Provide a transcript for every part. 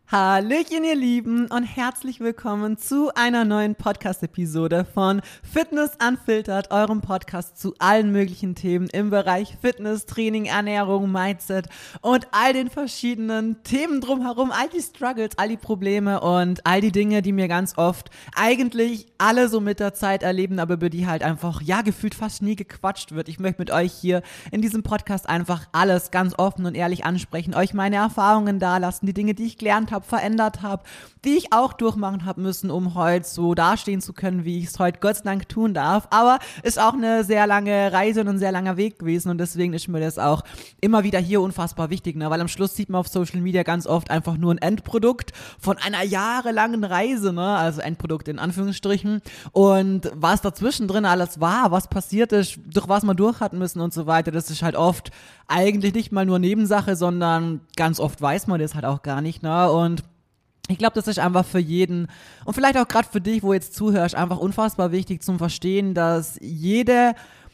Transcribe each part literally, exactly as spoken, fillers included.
Hallöchen ihr Lieben und herzlich willkommen zu einer neuen Podcast-Episode von Fitness Unfiltered, eurem Podcast zu allen möglichen Themen im Bereich Fitness, Training, Ernährung, Mindset und all den verschiedenen Themen drumherum, all die Struggles, all die Probleme und all die Dinge, die mir ganz oft eigentlich alle so mit der Zeit erleben, aber über die halt einfach, ja, gefühlt fast nie gequatscht wird. Ich möchte mit euch hier in diesem Podcast einfach alles ganz offen und ehrlich ansprechen, euch meine Erfahrungen dalassen, die Dinge, die ich gelernt habe, verändert habe, die ich auch durchmachen habe müssen, um heute so dastehen zu können, wie ich es heute Gott sei Dank tun darf. Aber ist auch eine sehr lange Reise und ein sehr langer Weg gewesen und deswegen ist mir das auch immer wieder hier unfassbar wichtig, ne? Weil am Schluss sieht man auf Social Media ganz oft einfach nur ein Endprodukt von einer jahrelangen Reise, ne? Also Endprodukt in Anführungsstrichen, und was dazwischen drin alles war, was passiert ist, durch was man durch hat müssen und so weiter, das ist halt oft eigentlich nicht mal nur Nebensache, sondern ganz oft weiß man das halt auch gar nicht, ne? Und ich glaube, das ist einfach für jeden und vielleicht auch gerade für dich, wo jetzt zuhörst, einfach unfassbar wichtig zum Verstehen, dass jede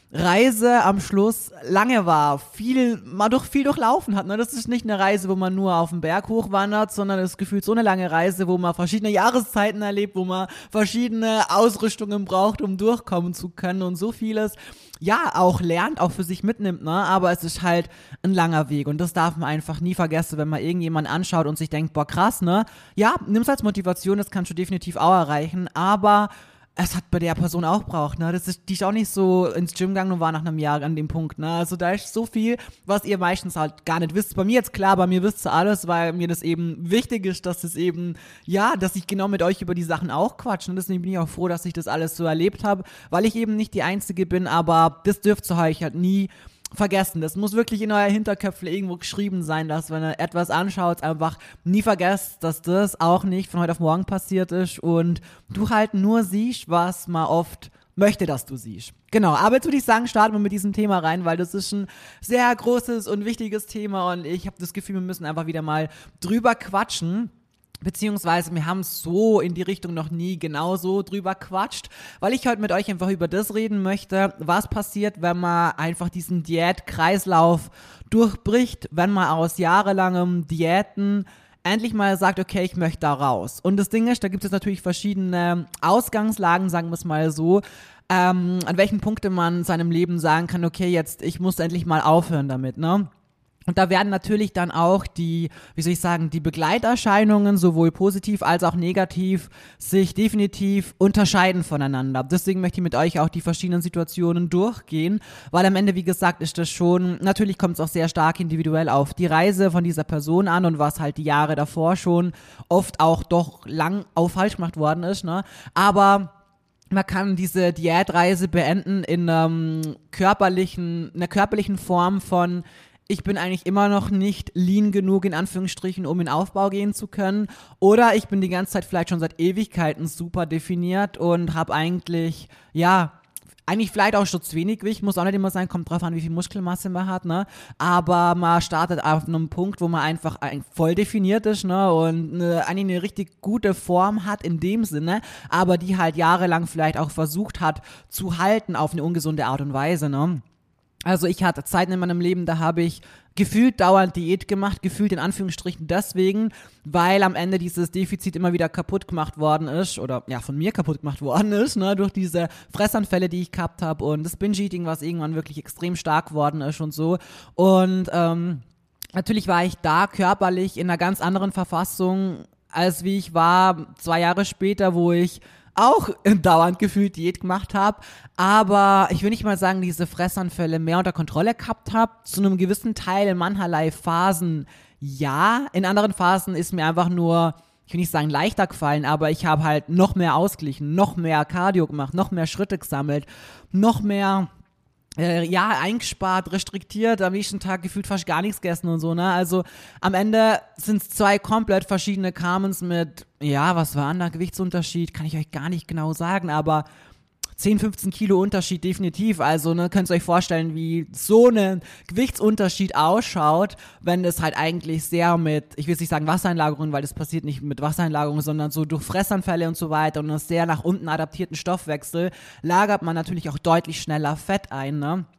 Reise am Schluss lange war, viel, man durch viel durchlaufen hat, ne? Das ist nicht eine Reise, wo man nur auf den Berg hochwandert, sondern es ist gefühlt so eine lange Reise, wo man verschiedene Jahreszeiten erlebt, wo man verschiedene Ausrüstungen braucht, um durchkommen zu können und so vieles, ja, auch lernt, auch für sich mitnimmt, ne? Aber es ist halt ein langer Weg und das darf man einfach nie vergessen, wenn man irgendjemanden anschaut und sich denkt, boah, krass, ne? Ja, nimm's als Motivation, das kannst du definitiv auch erreichen, aber es hat bei der Person auch braucht, ne? Das ist, die ist auch nicht so ins Gym gegangen und war nach einem Jahr an dem Punkt, ne? Also da ist so viel, was ihr meistens halt gar nicht wisst. Bei mir jetzt klar, bei mir wisst ihr alles, weil mir das eben wichtig ist, dass es eben, ja, dass ich genau mit euch über die Sachen auch quatsche. Und deswegen bin ich auch froh, dass ich das alles so erlebt habe, weil ich eben nicht die Einzige bin, aber das dürft ihr euch halt nie vergessen. Das muss wirklich in euer Hinterköpfle irgendwo geschrieben sein, dass wenn ihr etwas anschaut, einfach nie vergesst, dass das auch nicht von heute auf morgen passiert ist und du halt nur siehst, was man oft möchte, dass du siehst. Genau, aber jetzt würde ich sagen, starten wir mit diesem Thema rein, weil das ist ein sehr großes und wichtiges Thema und ich habe das Gefühl, wir müssen einfach wieder mal drüber quatschen. Beziehungsweise wir haben so in die Richtung noch nie genauso drüber quatscht, weil ich heute mit euch einfach über das reden möchte, was passiert, wenn man einfach diesen Diätkreislauf durchbricht, wenn man aus jahrelangem Diäten endlich mal sagt, okay, ich möchte da raus. Und das Ding ist, da gibt es natürlich verschiedene Ausgangslagen, sagen wir es mal so, ähm, an welchen Punkten man in seinem Leben sagen kann, okay, jetzt, ich muss endlich mal aufhören damit, ne? Und da werden natürlich dann auch die, wie soll ich sagen, die Begleiterscheinungen, sowohl positiv als auch negativ, sich definitiv unterscheiden voneinander. Deswegen möchte ich mit euch auch die verschiedenen Situationen durchgehen, weil am Ende, wie gesagt, ist das schon, natürlich kommt es auch sehr stark individuell auf die Reise von dieser Person an und was halt die Jahre davor schon oft auch doch lang auch falsch gemacht worden ist, ne? Aber man kann diese Diätreise beenden in einem körperlichen, einer körperlichen Form von ich bin eigentlich immer noch nicht lean genug, in Anführungsstrichen, um in Aufbau gehen zu können. Oder ich bin die ganze Zeit vielleicht schon seit Ewigkeiten super definiert und habe eigentlich, ja, eigentlich vielleicht auch schon zu wenig Gewicht, muss auch nicht immer sein, kommt drauf an, wie viel Muskelmasse man hat, ne? Aber man startet auf einem Punkt, wo man einfach voll definiert ist, ne? Und eine, eigentlich eine richtig gute Form hat in dem Sinne, aber die halt jahrelang vielleicht auch versucht hat zu halten auf eine ungesunde Art und Weise, ne? Also ich hatte Zeiten in meinem Leben, da habe ich gefühlt dauernd Diät gemacht, gefühlt in Anführungsstrichen deswegen, weil am Ende dieses Defizit immer wieder kaputt gemacht worden ist oder ja von mir kaputt gemacht worden ist, ne, durch diese Fressanfälle, die ich gehabt habe und das Binge-Eating, was irgendwann wirklich extrem stark worden ist und so und ähm, natürlich war ich da körperlich in einer ganz anderen Verfassung, als wie ich war zwei Jahre später, wo ich auch dauernd gefühlt Diät gemacht habe, aber ich will nicht mal sagen, diese Fressanfälle mehr unter Kontrolle gehabt habe, zu einem gewissen Teil in mancherlei Phasen ja, in anderen Phasen ist mir einfach nur, ich will nicht sagen leichter gefallen, aber ich habe halt noch mehr ausgeglichen, noch mehr Cardio gemacht, noch mehr Schritte gesammelt, noch mehr Äh, ja, eingespart, restriktiert, am nächsten Tag gefühlt fast gar nichts gegessen und so, ne, also am Ende sind es zwei komplett verschiedene Kamens mit, ja, was war da, Gewichtsunterschied, kann ich euch gar nicht genau sagen, aber zehn, fünfzehn Kilo Unterschied definitiv, also ne, könnt ihr euch vorstellen, wie so ein Gewichtsunterschied ausschaut, wenn es halt eigentlich sehr mit, ich will jetzt nicht sagen Wassereinlagerung, weil das passiert nicht mit Wassereinlagerung, sondern so durch Fressanfälle und so weiter und einen sehr nach unten adaptierten Stoffwechsel lagert man natürlich auch deutlich schneller Fett ein, ne?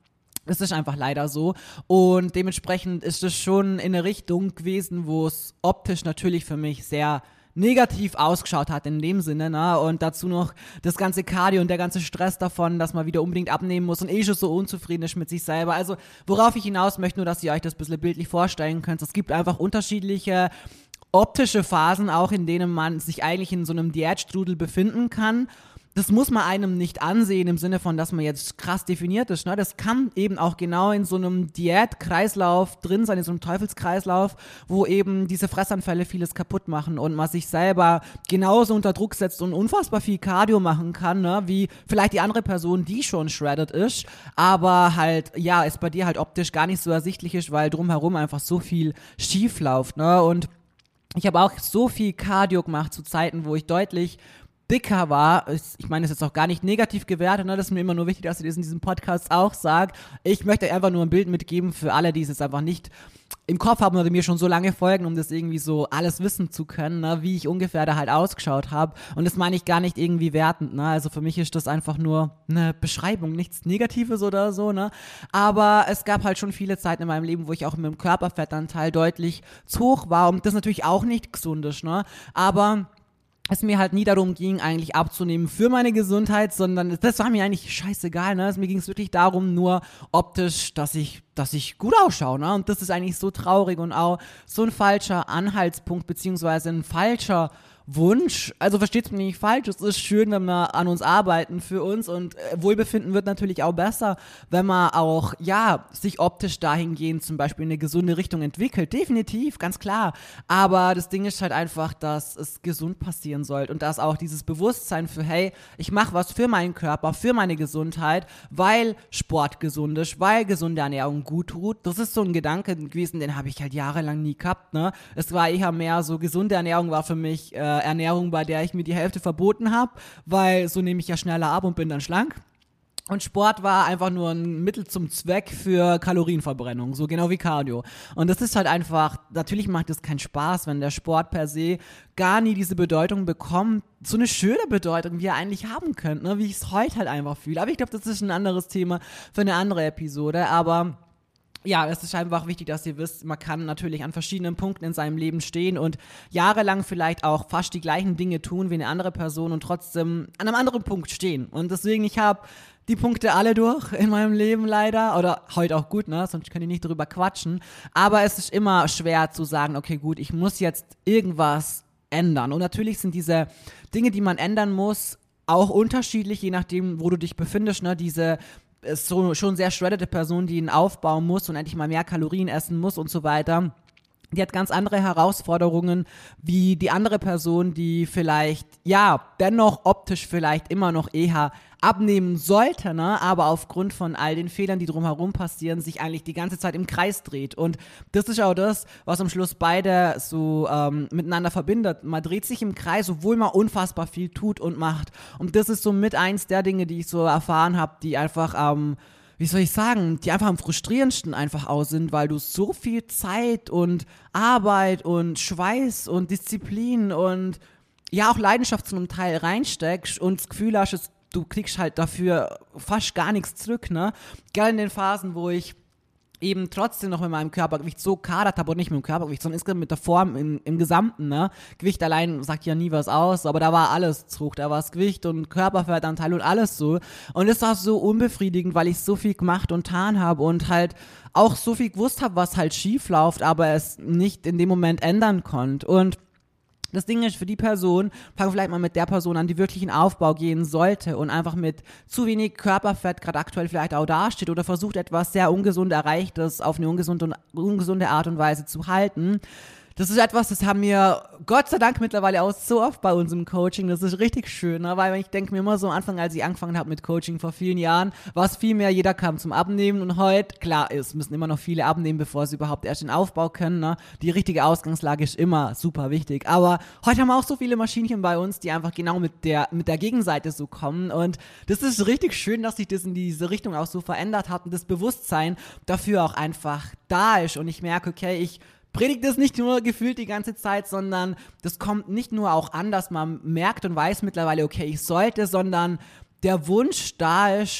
Das ist einfach leider so und dementsprechend ist es schon in eine Richtung gewesen, wo es optisch natürlich für mich sehr negativ ausgeschaut hat in dem Sinne, ne? Und dazu noch das ganze Cardio und der ganze Stress davon, dass man wieder unbedingt abnehmen muss und eh schon so unzufrieden ist mit sich selber. Also worauf ich hinaus möchte, nur dass ihr euch das ein bisschen bildlich vorstellen könnt. Es gibt einfach unterschiedliche optische Phasen, auch in denen man sich eigentlich in so einem Diätstrudel befinden kann. Das muss man einem nicht ansehen im Sinne von, dass man jetzt krass definiert ist. Ne? Das kann eben auch genau in so einem Diätkreislauf drin sein, in so einem Teufelskreislauf, wo eben diese Fressanfälle vieles kaputt machen und man sich selber genauso unter Druck setzt und unfassbar viel Cardio machen kann, ne? Wie vielleicht die andere Person, die schon shredded ist, aber halt, ja, es bei dir halt optisch gar nicht so ersichtlich ist, weil drumherum einfach so viel schief läuft. Ne? Und ich habe auch so viel Cardio gemacht zu Zeiten, wo ich deutlich dicker war. Ich meine, das ist jetzt auch gar nicht negativ gewertet, ne? Das ist mir immer nur wichtig, dass ich das in diesem Podcast auch sage. Ich möchte einfach nur ein Bild mitgeben für alle, die es jetzt einfach nicht im Kopf haben oder mir schon so lange folgen, um das irgendwie so alles wissen zu können, ne? Wie ich ungefähr da halt ausgeschaut habe. Und das meine ich gar nicht irgendwie wertend, ne? Also für mich ist das einfach nur eine Beschreibung, nichts Negatives oder so, ne? Aber es gab halt schon viele Zeiten in meinem Leben, wo ich auch mit dem Körperfettanteil deutlich zu hoch war und das natürlich auch nicht gesund ist, ne? Aber es mir halt nie darum ging, eigentlich abzunehmen für meine Gesundheit, sondern das war mir eigentlich scheißegal, ne? Mir ging es wirklich darum, nur optisch, dass ich, dass ich gut ausschaue, ne? Und das ist eigentlich so traurig und auch so ein falscher Anhaltspunkt, beziehungsweise ein falscher Wunsch. Also versteht's mich nicht falsch, es ist schön, wenn wir an uns arbeiten für uns und äh, Wohlbefinden wird natürlich auch besser, wenn man auch, ja, sich optisch dahingehend zum Beispiel in eine gesunde Richtung entwickelt. Definitiv, ganz klar. Aber das Ding ist halt einfach, dass es gesund passieren soll und dass auch dieses Bewusstsein für, hey, ich mache was für meinen Körper, für meine Gesundheit, weil Sport gesund ist, weil gesunde Ernährung gut tut. Das ist so ein Gedanke gewesen, den habe ich halt jahrelang nie gehabt, ne? Es war eher mehr so, gesunde Ernährung war für mich äh, Ernährung, bei der ich mir die Hälfte verboten habe, weil so nehme ich ja schneller ab und bin dann schlank. Und Sport war einfach nur ein Mittel zum Zweck für Kalorienverbrennung, so genau wie Cardio. Und das ist halt einfach, natürlich macht es keinen Spaß, wenn der Sport per se gar nie diese Bedeutung bekommt, so eine schöne Bedeutung, wie er eigentlich haben könnte, ne? Wie ich es heute halt einfach fühle. Aber ich glaube, das ist ein anderes Thema für eine andere Episode, aber ja, es ist einfach wichtig, dass ihr wisst, man kann natürlich an verschiedenen Punkten in seinem Leben stehen und jahrelang vielleicht auch fast die gleichen Dinge tun wie eine andere Person und trotzdem an einem anderen Punkt stehen. Und deswegen, ich habe die Punkte alle durch in meinem Leben leider oder heute auch gut, ne, sonst könnt ihr nicht drüber quatschen. Aber es ist immer schwer zu sagen, okay, gut, ich muss jetzt irgendwas ändern. Und natürlich sind diese Dinge, die man ändern muss, auch unterschiedlich, je nachdem, wo du dich befindest, ne, diese ist so schon sehr shreddete Person, die ihn aufbauen muss und endlich mal mehr Kalorien essen muss und so weiter. Die hat ganz andere Herausforderungen wie die andere Person, die vielleicht, ja, dennoch optisch vielleicht immer noch eher abnehmen sollte, ne, aber aufgrund von all den Fehlern, die drumherum passieren, sich eigentlich die ganze Zeit im Kreis dreht. Und das ist auch das, was am Schluss beide so ähm, miteinander verbindet. Man dreht sich im Kreis, obwohl man unfassbar viel tut und macht. Und das ist so mit eins der Dinge, die ich so erfahren habe, die einfach ähm, wie soll ich sagen, die einfach am frustrierendsten einfach aus sind, weil du so viel Zeit und Arbeit und Schweiß und Disziplin und ja auch Leidenschaft zu einem Teil reinsteckst und das Gefühl hast, es, du kriegst halt dafür fast gar nichts zurück, ne? Gerade in den Phasen, wo ich eben trotzdem noch mit meinem Körpergewicht so kadert habe und nicht mit dem Körpergewicht, sondern insgesamt mit der Form im, im Gesamten, ne? Gewicht allein sagt ja nie was aus, aber da war alles zu hoch, da war das Gewicht und Körperfettanteil und alles so. Und es war so unbefriedigend, weil ich so viel gemacht und getan habe und halt auch so viel gewusst habe, was halt schief läuft, aber es nicht in dem Moment ändern konnte. Und das Ding ist, für die Person, fangen vielleicht mal mit der Person an, die wirklich in Aufbau gehen sollte und einfach mit zu wenig Körperfett gerade aktuell vielleicht auch dasteht oder versucht etwas sehr ungesund Erreichtes auf eine ungesunde, ungesunde Art und Weise zu halten. Das ist etwas, das haben wir Gott sei Dank mittlerweile auch so oft bei uns im Coaching. Das ist richtig schön, ne? Weil ich denke mir immer so am Anfang, als ich angefangen habe mit Coaching vor vielen Jahren, war es viel mehr, jeder kam zum Abnehmen und heute, klar, es müssen immer noch viele abnehmen, bevor sie überhaupt erst in Aufbau können, ne? Die richtige Ausgangslage ist immer super wichtig. Aber heute haben wir auch so viele Maschinchen bei uns, die einfach genau mit der, mit der Gegenseite so kommen und das ist richtig schön, dass sich das in diese Richtung auch so verändert hat und das Bewusstsein dafür auch einfach da ist und ich merke, okay, ich predigt das nicht nur gefühlt die ganze Zeit, sondern das kommt nicht nur auch an, dass man merkt und weiß mittlerweile, okay, ich sollte, sondern der Wunsch da ist,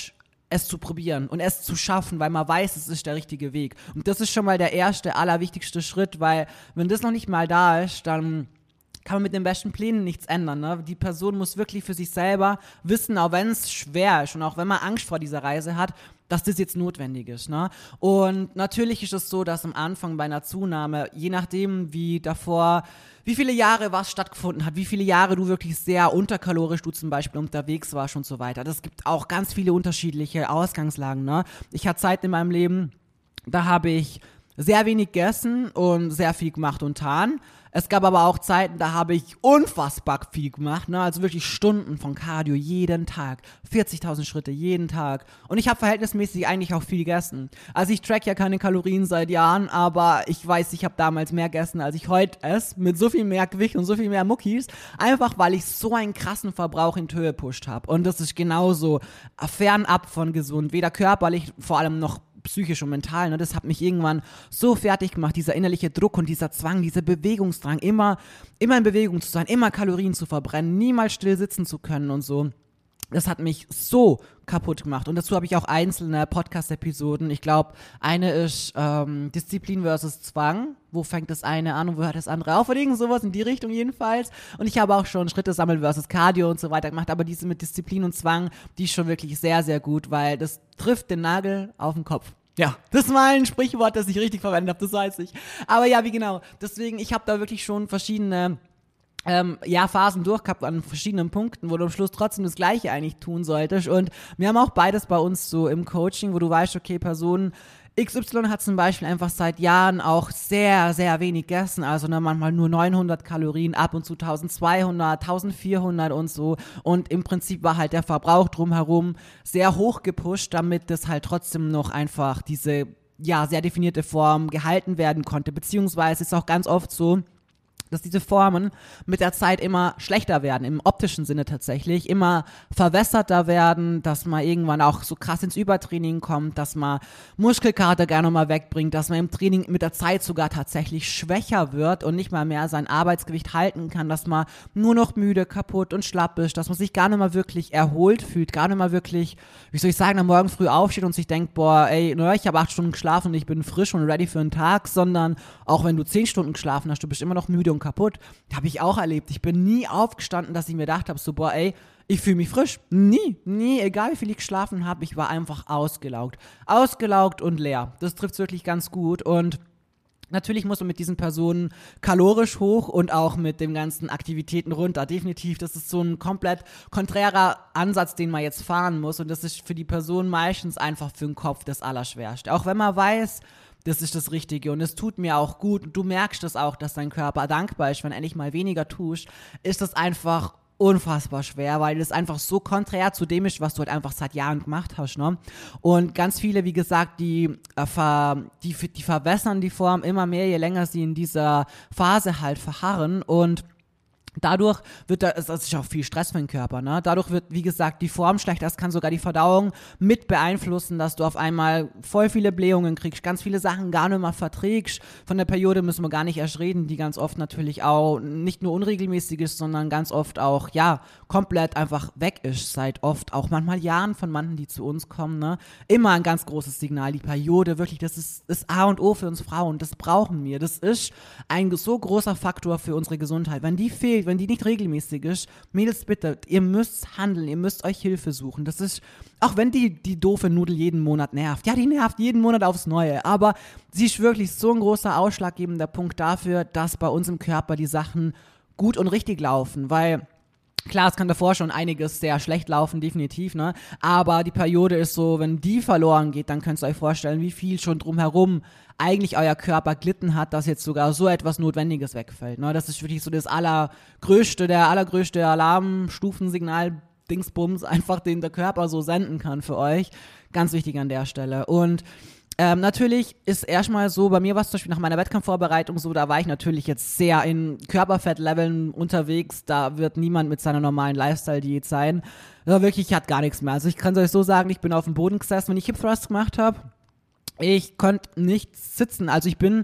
es zu probieren und es zu schaffen, weil man weiß, es ist der richtige Weg. Und das ist schon mal der erste, allerwichtigste Schritt, weil wenn das noch nicht mal da ist, dann kann man mit den besten Plänen nichts ändern. Ne? Die Person muss wirklich für sich selber wissen, auch wenn es schwer ist und auch wenn man Angst vor dieser Reise hat, dass das jetzt notwendig ist. Ne? Und natürlich ist es so, dass am Anfang bei einer Zunahme, je nachdem wie davor, wie viele Jahre was stattgefunden hat, wie viele Jahre du wirklich sehr unterkalorisch du zum Beispiel unterwegs warst und so weiter. Das gibt auch ganz viele unterschiedliche Ausgangslagen. Ne? Ich hatte Zeiten in meinem Leben, da habe ich sehr wenig gegessen und sehr viel gemacht und getan. Es gab aber auch Zeiten, da habe ich unfassbar viel gemacht, ne? Also wirklich Stunden von Cardio jeden Tag, vierzigtausend Schritte jeden Tag. Und ich habe verhältnismäßig eigentlich auch viel gegessen. Also ich track ja keine Kalorien seit Jahren, aber ich weiß, ich habe damals mehr gegessen, als ich heute esse, mit so viel mehr Gewicht und so viel mehr Muckis, einfach weil ich so einen krassen Verbrauch in die Höhe gepusht habe. Und das ist genauso fernab von gesund, weder körperlich, vor allem noch psychisch und mental, ne, das hat mich irgendwann so fertig gemacht, dieser innerliche Druck und dieser Zwang, dieser Bewegungsdrang, immer, immer in Bewegung zu sein, immer Kalorien zu verbrennen, niemals still sitzen zu können und so. Das hat mich so kaputt gemacht. Und dazu habe ich auch einzelne Podcast-Episoden. Ich glaube, eine ist ähm, Disziplin versus Zwang. Wo fängt das eine an und wo hört das andere auf? Oder irgend sowas in die Richtung jedenfalls. Und ich habe auch schon Schritte sammeln versus Cardio und so weiter gemacht. Aber diese mit Disziplin und Zwang, die ist schon wirklich sehr, sehr gut, weil das trifft den Nagel auf den Kopf. Ja, das war ein Sprichwort, das ich richtig verwendet habe, das weiß ich. Aber ja, wie genau. Deswegen, ich habe da wirklich schon verschiedene Ähm, ja, Phasen durchgehabt an verschiedenen Punkten, wo du am Schluss trotzdem das Gleiche eigentlich tun solltest. Und wir haben auch beides bei uns so im Coaching, wo du weißt, okay, Person X Y hat zum Beispiel einfach seit Jahren auch sehr, sehr wenig gegessen, also ne, manchmal nur neunhundert Kalorien, ab und zu zwölfhundert, vierzehnhundert und so. Und im Prinzip war halt der Verbrauch drumherum sehr hoch gepusht, damit das halt trotzdem noch einfach diese, ja, sehr definierte Form gehalten werden konnte. Beziehungsweise ist auch ganz oft so, dass diese Formen mit der Zeit immer schlechter werden, im optischen Sinne tatsächlich, immer verwässerter werden, dass man irgendwann auch so krass ins Übertraining kommt, dass man Muskelkater gerne mal wegbringt, dass man im Training mit der Zeit sogar tatsächlich schwächer wird und nicht mal mehr sein Arbeitsgewicht halten kann, dass man nur noch müde, kaputt und schlapp ist, dass man sich gar nicht mal wirklich erholt fühlt, gar nicht mal wirklich, wie soll ich sagen, am Morgen früh aufsteht und sich denkt, boah, ey, ne, ich habe acht Stunden geschlafen und ich bin frisch und ready für den Tag, sondern auch wenn du zehn Stunden geschlafen hast, du bist immer noch müde und kaputt. Habe ich auch erlebt. Ich bin nie aufgestanden, dass ich mir gedacht habe, so, boah, ey, ich fühle mich frisch. Nie, nie, egal wie viel ich geschlafen habe, ich war einfach ausgelaugt. Ausgelaugt und leer. Das trifft es wirklich ganz gut und natürlich muss man mit diesen Personen kalorisch hoch und auch mit den ganzen Aktivitäten runter. Definitiv, das ist so ein komplett konträrer Ansatz, den man jetzt fahren muss und das ist für die Person meistens einfach für den Kopf das Allerschwerste. Auch wenn man weiß, das ist das Richtige und es tut mir auch gut und du merkst es auch, dass dein Körper dankbar ist, wenn du endlich mal weniger tust, ist das einfach unfassbar schwer, weil es einfach so konträr zu dem ist, was du halt einfach seit Jahren gemacht hast, ne? Und ganz viele, wie gesagt, die, äh, ver, die, die verwässern die Form immer mehr, je länger sie in dieser Phase halt verharren und dadurch wird da, das ist auch viel Stress für den Körper, ne? Dadurch wird, wie gesagt, die Form schlechter, das kann sogar die Verdauung mit beeinflussen, dass du auf einmal voll viele Blähungen kriegst, ganz viele Sachen gar nicht mehr verträgst. Von der Periode müssen wir gar nicht erst reden, die ganz oft natürlich auch nicht nur unregelmäßig ist, sondern ganz oft auch, ja, komplett einfach weg ist, seit oft auch manchmal Jahren von manchen, die zu uns kommen, ne? Immer ein ganz großes Signal, die Periode, wirklich, das ist das A und O für uns Frauen, das brauchen wir, das ist ein so großer Faktor für unsere Gesundheit. Wenn die fehlt, wenn die nicht regelmäßig ist, Mädels, bitte, ihr müsst handeln, ihr müsst euch Hilfe suchen. Das ist, auch wenn die, die doofe Nudel jeden Monat nervt, ja, die nervt jeden Monat aufs Neue, aber sie ist wirklich so ein großer ausschlaggebender Punkt dafür, dass bei uns im Körper die Sachen gut und richtig laufen, weil klar, es kann davor schon einiges sehr schlecht laufen, definitiv, ne? Aber die Periode ist so, wenn die verloren geht, dann könnt ihr euch vorstellen, wie viel schon drumherum eigentlich euer Körper glitten hat, dass jetzt sogar so etwas Notwendiges wegfällt, ne? Das ist wirklich so das allergrößte, der allergrößte Alarmstufensignal, Dingsbums, einfach den der Körper so senden kann für euch. Ganz wichtig an der Stelle. Und Ähm, natürlich ist erstmal so, bei mir war es zum Beispiel nach meiner Wettkampfvorbereitung so, da war ich natürlich jetzt sehr in Körperfettleveln unterwegs, da wird niemand mit seiner normalen Lifestyle-Diät sein. Ja, wirklich, ich hatte gar nichts mehr. Also ich kann es euch so sagen, ich bin auf dem Boden gesessen, wenn ich Hip Thrust gemacht habe. Ich konnte nicht sitzen, also ich bin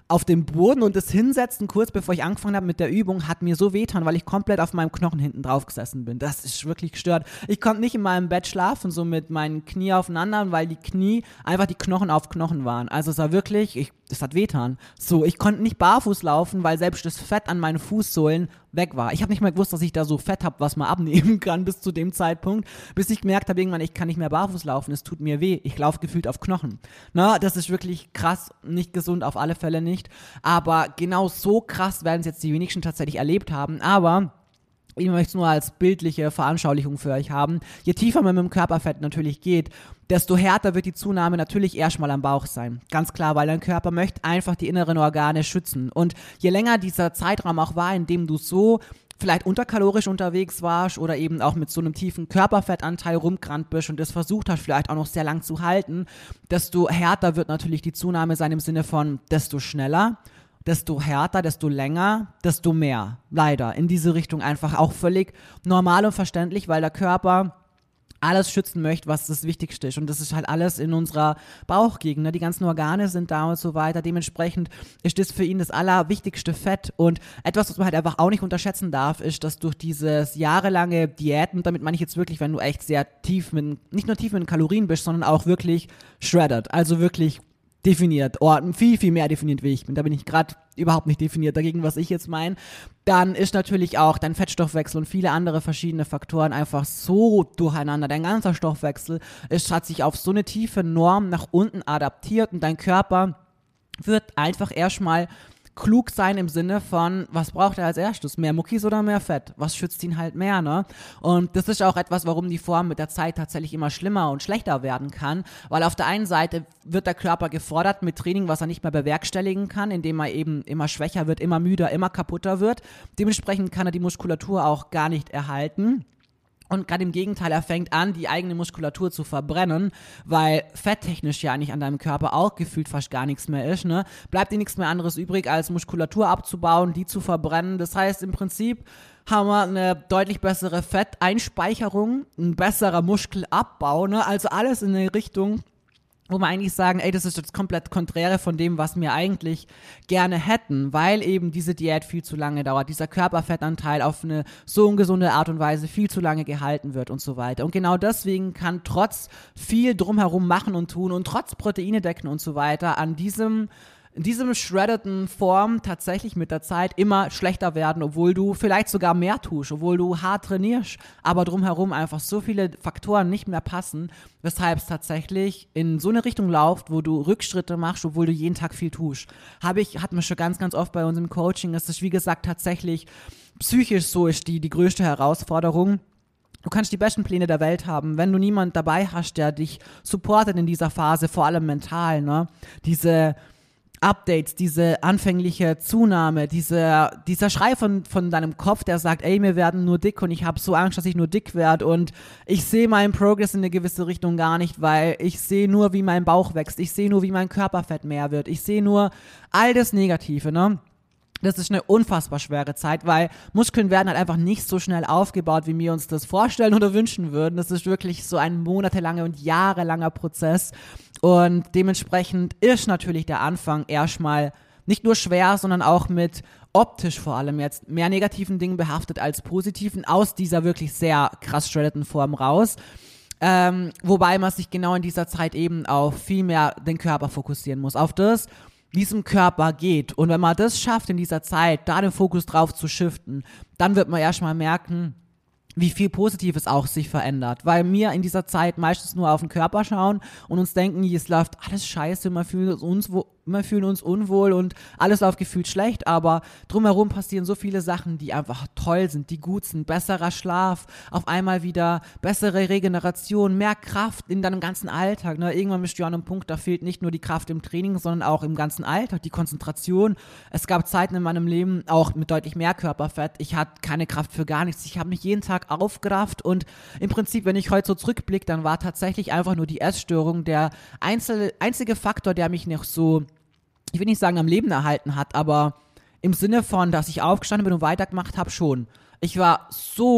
auf dem Boden und das Hinsetzen, kurz bevor ich angefangen habe mit der Übung, hat mir so wehgetan, weil ich komplett auf meinem Knochen hinten drauf gesessen bin. Das ist wirklich gestört. Ich konnte nicht in meinem Bett schlafen, so mit meinen Knie aufeinander, weil die Knie einfach die Knochen auf Knochen waren. Also es war wirklich, ich, das hat wehgetan. So, ich konnte nicht barfuß laufen, weil selbst das Fett an meinen Fußsohlen weg war. Ich habe nicht mal gewusst, dass ich da so Fett habe, was man abnehmen kann bis zu dem Zeitpunkt, bis ich gemerkt habe, irgendwann, ich kann nicht mehr barfuß laufen, es tut mir weh, ich laufe gefühlt auf Knochen. Na, das ist wirklich krass, nicht gesund, auf alle Fälle nicht, aber genau so krass werden es jetzt die wenigsten tatsächlich erlebt haben, aber ich möchte es nur als bildliche Veranschaulichung für euch haben. Je tiefer man mit dem Körperfett natürlich geht, desto härter wird die Zunahme natürlich erstmal am Bauch sein. Ganz klar, weil dein Körper möchte einfach die inneren Organe schützen. Und je länger dieser Zeitraum auch war, in dem du so vielleicht unterkalorisch unterwegs warst oder eben auch mit so einem tiefen Körperfettanteil rumgerannt bist und das versucht hast, vielleicht auch noch sehr lang zu halten, desto härter wird natürlich die Zunahme sein im Sinne von desto schneller, desto härter, desto länger, desto mehr. Leider. In diese Richtung einfach auch völlig normal und verständlich, weil der Körper alles schützen möchte, was das Wichtigste ist. Und das ist halt alles in unserer Bauchgegend. Ne? Die ganzen Organe sind da und so weiter. Dementsprechend ist das für ihn das allerwichtigste Fett. Und etwas, was man halt einfach auch nicht unterschätzen darf, ist, dass durch dieses jahrelange Diäten, damit meine ich jetzt wirklich, wenn du echt sehr tief mit, nicht nur tief mit den Kalorien bist, sondern auch wirklich shredded, also wirklich definiert, oh, viel, viel mehr definiert wie ich bin. Da bin ich gerade überhaupt nicht definiert dagegen, was ich jetzt meine. Dann ist natürlich auch dein Fettstoffwechsel und viele andere verschiedene Faktoren einfach so durcheinander. Dein ganzer Stoffwechsel ist, hat sich auf so eine tiefe Norm nach unten adaptiert und dein Körper wird einfach erstmal klug sein im Sinne von, was braucht er als erstes? Mehr Muckis oder mehr Fett? Was schützt ihn halt mehr, ne? Und das ist auch etwas, warum die Form mit der Zeit tatsächlich immer schlimmer und schlechter werden kann, weil auf der einen Seite wird der Körper gefordert mit Training, was er nicht mehr bewerkstelligen kann, indem er eben immer schwächer wird, immer müder, immer kaputter wird. Dementsprechend kann er die Muskulatur auch gar nicht erhalten. Und gerade im Gegenteil, er fängt an, die eigene Muskulatur zu verbrennen, weil fetttechnisch ja eigentlich an deinem Körper auch gefühlt fast gar nichts mehr ist, ne? Bleibt dir nichts mehr anderes übrig, als Muskulatur abzubauen, die zu verbrennen. Das heißt, im Prinzip haben wir eine deutlich bessere Fetteinspeicherung, ein besserer Muskelabbau, ne? Also alles in eine Richtung, wo wir eigentlich sagen, ey, das ist jetzt komplett konträre von dem, was wir eigentlich gerne hätten, weil eben diese Diät viel zu lange dauert, dieser Körperfettanteil auf eine so ungesunde Art und Weise viel zu lange gehalten wird und so weiter. Und genau deswegen kann trotz viel drumherum machen und tun und trotz Proteine decken und so weiter an diesem in diesem shreddeden Form tatsächlich mit der Zeit immer schlechter werden, obwohl du vielleicht sogar mehr tust, obwohl du hart trainierst, aber drumherum einfach so viele Faktoren nicht mehr passen, weshalb es tatsächlich in so eine Richtung läuft, wo du Rückschritte machst, obwohl du jeden Tag viel tust. Habe ich, hatten wir schon ganz, ganz oft bei uns im Coaching, es ist wie gesagt tatsächlich psychisch so ist die, die größte Herausforderung. Du kannst die besten Pläne der Welt haben, wenn du niemanden dabei hast, der dich supportet in dieser Phase, vor allem mental, ne? Diese Updates, diese anfängliche Zunahme, dieser, dieser Schrei von, von deinem Kopf, der sagt, ey, wir werden nur dick und ich habe so Angst, dass ich nur dick werde und ich sehe meinen Progress in eine gewisse Richtung gar nicht, weil ich sehe nur, wie mein Bauch wächst, ich sehe nur, wie mein Körperfett mehr wird, ich sehe nur all das Negative, ne? Das ist eine unfassbar schwere Zeit, weil Muskeln werden halt einfach nicht so schnell aufgebaut, wie wir uns das vorstellen oder wünschen würden. Das ist wirklich so ein monatelanger und jahrelanger Prozess. Und dementsprechend ist natürlich der Anfang erstmal nicht nur schwer, sondern auch mit optisch vor allem jetzt mehr negativen Dingen behaftet als positiven aus dieser wirklich sehr krass shreddeten Form raus. Ähm, wobei man sich genau in dieser Zeit eben auf viel mehr den Körper fokussieren muss. Auf das, wie es im Körper geht. Und wenn man das schafft in dieser Zeit, da den Fokus drauf zu shiften, dann wird man erstmal merken, wie viel Positives auch sich verändert. Weil wir in dieser Zeit meistens nur auf den Körper schauen und uns denken, es läuft alles scheiße, wir fühlen uns, wir fühlen uns unwohl und alles läuft gefühlt schlecht, aber drumherum passieren so viele Sachen, die einfach toll sind, die gut sind. Besserer Schlaf, auf einmal wieder bessere Regeneration, mehr Kraft in deinem ganzen Alltag. Ne? Irgendwann bist du an einem Punkt, da fehlt nicht nur die Kraft im Training, sondern auch im ganzen Alltag, die Konzentration. Es gab Zeiten in meinem Leben, auch mit deutlich mehr Körperfett, ich hatte keine Kraft für gar nichts. Ich habe mich jeden Tag aufgerafft und im Prinzip, wenn ich heute so zurückblicke, dann war tatsächlich einfach nur die Essstörung der einzel- einzige Faktor, der mich noch so, ich will nicht sagen am Leben erhalten hat, aber im Sinne von, dass ich aufgestanden bin und weitergemacht habe, schon. Ich war so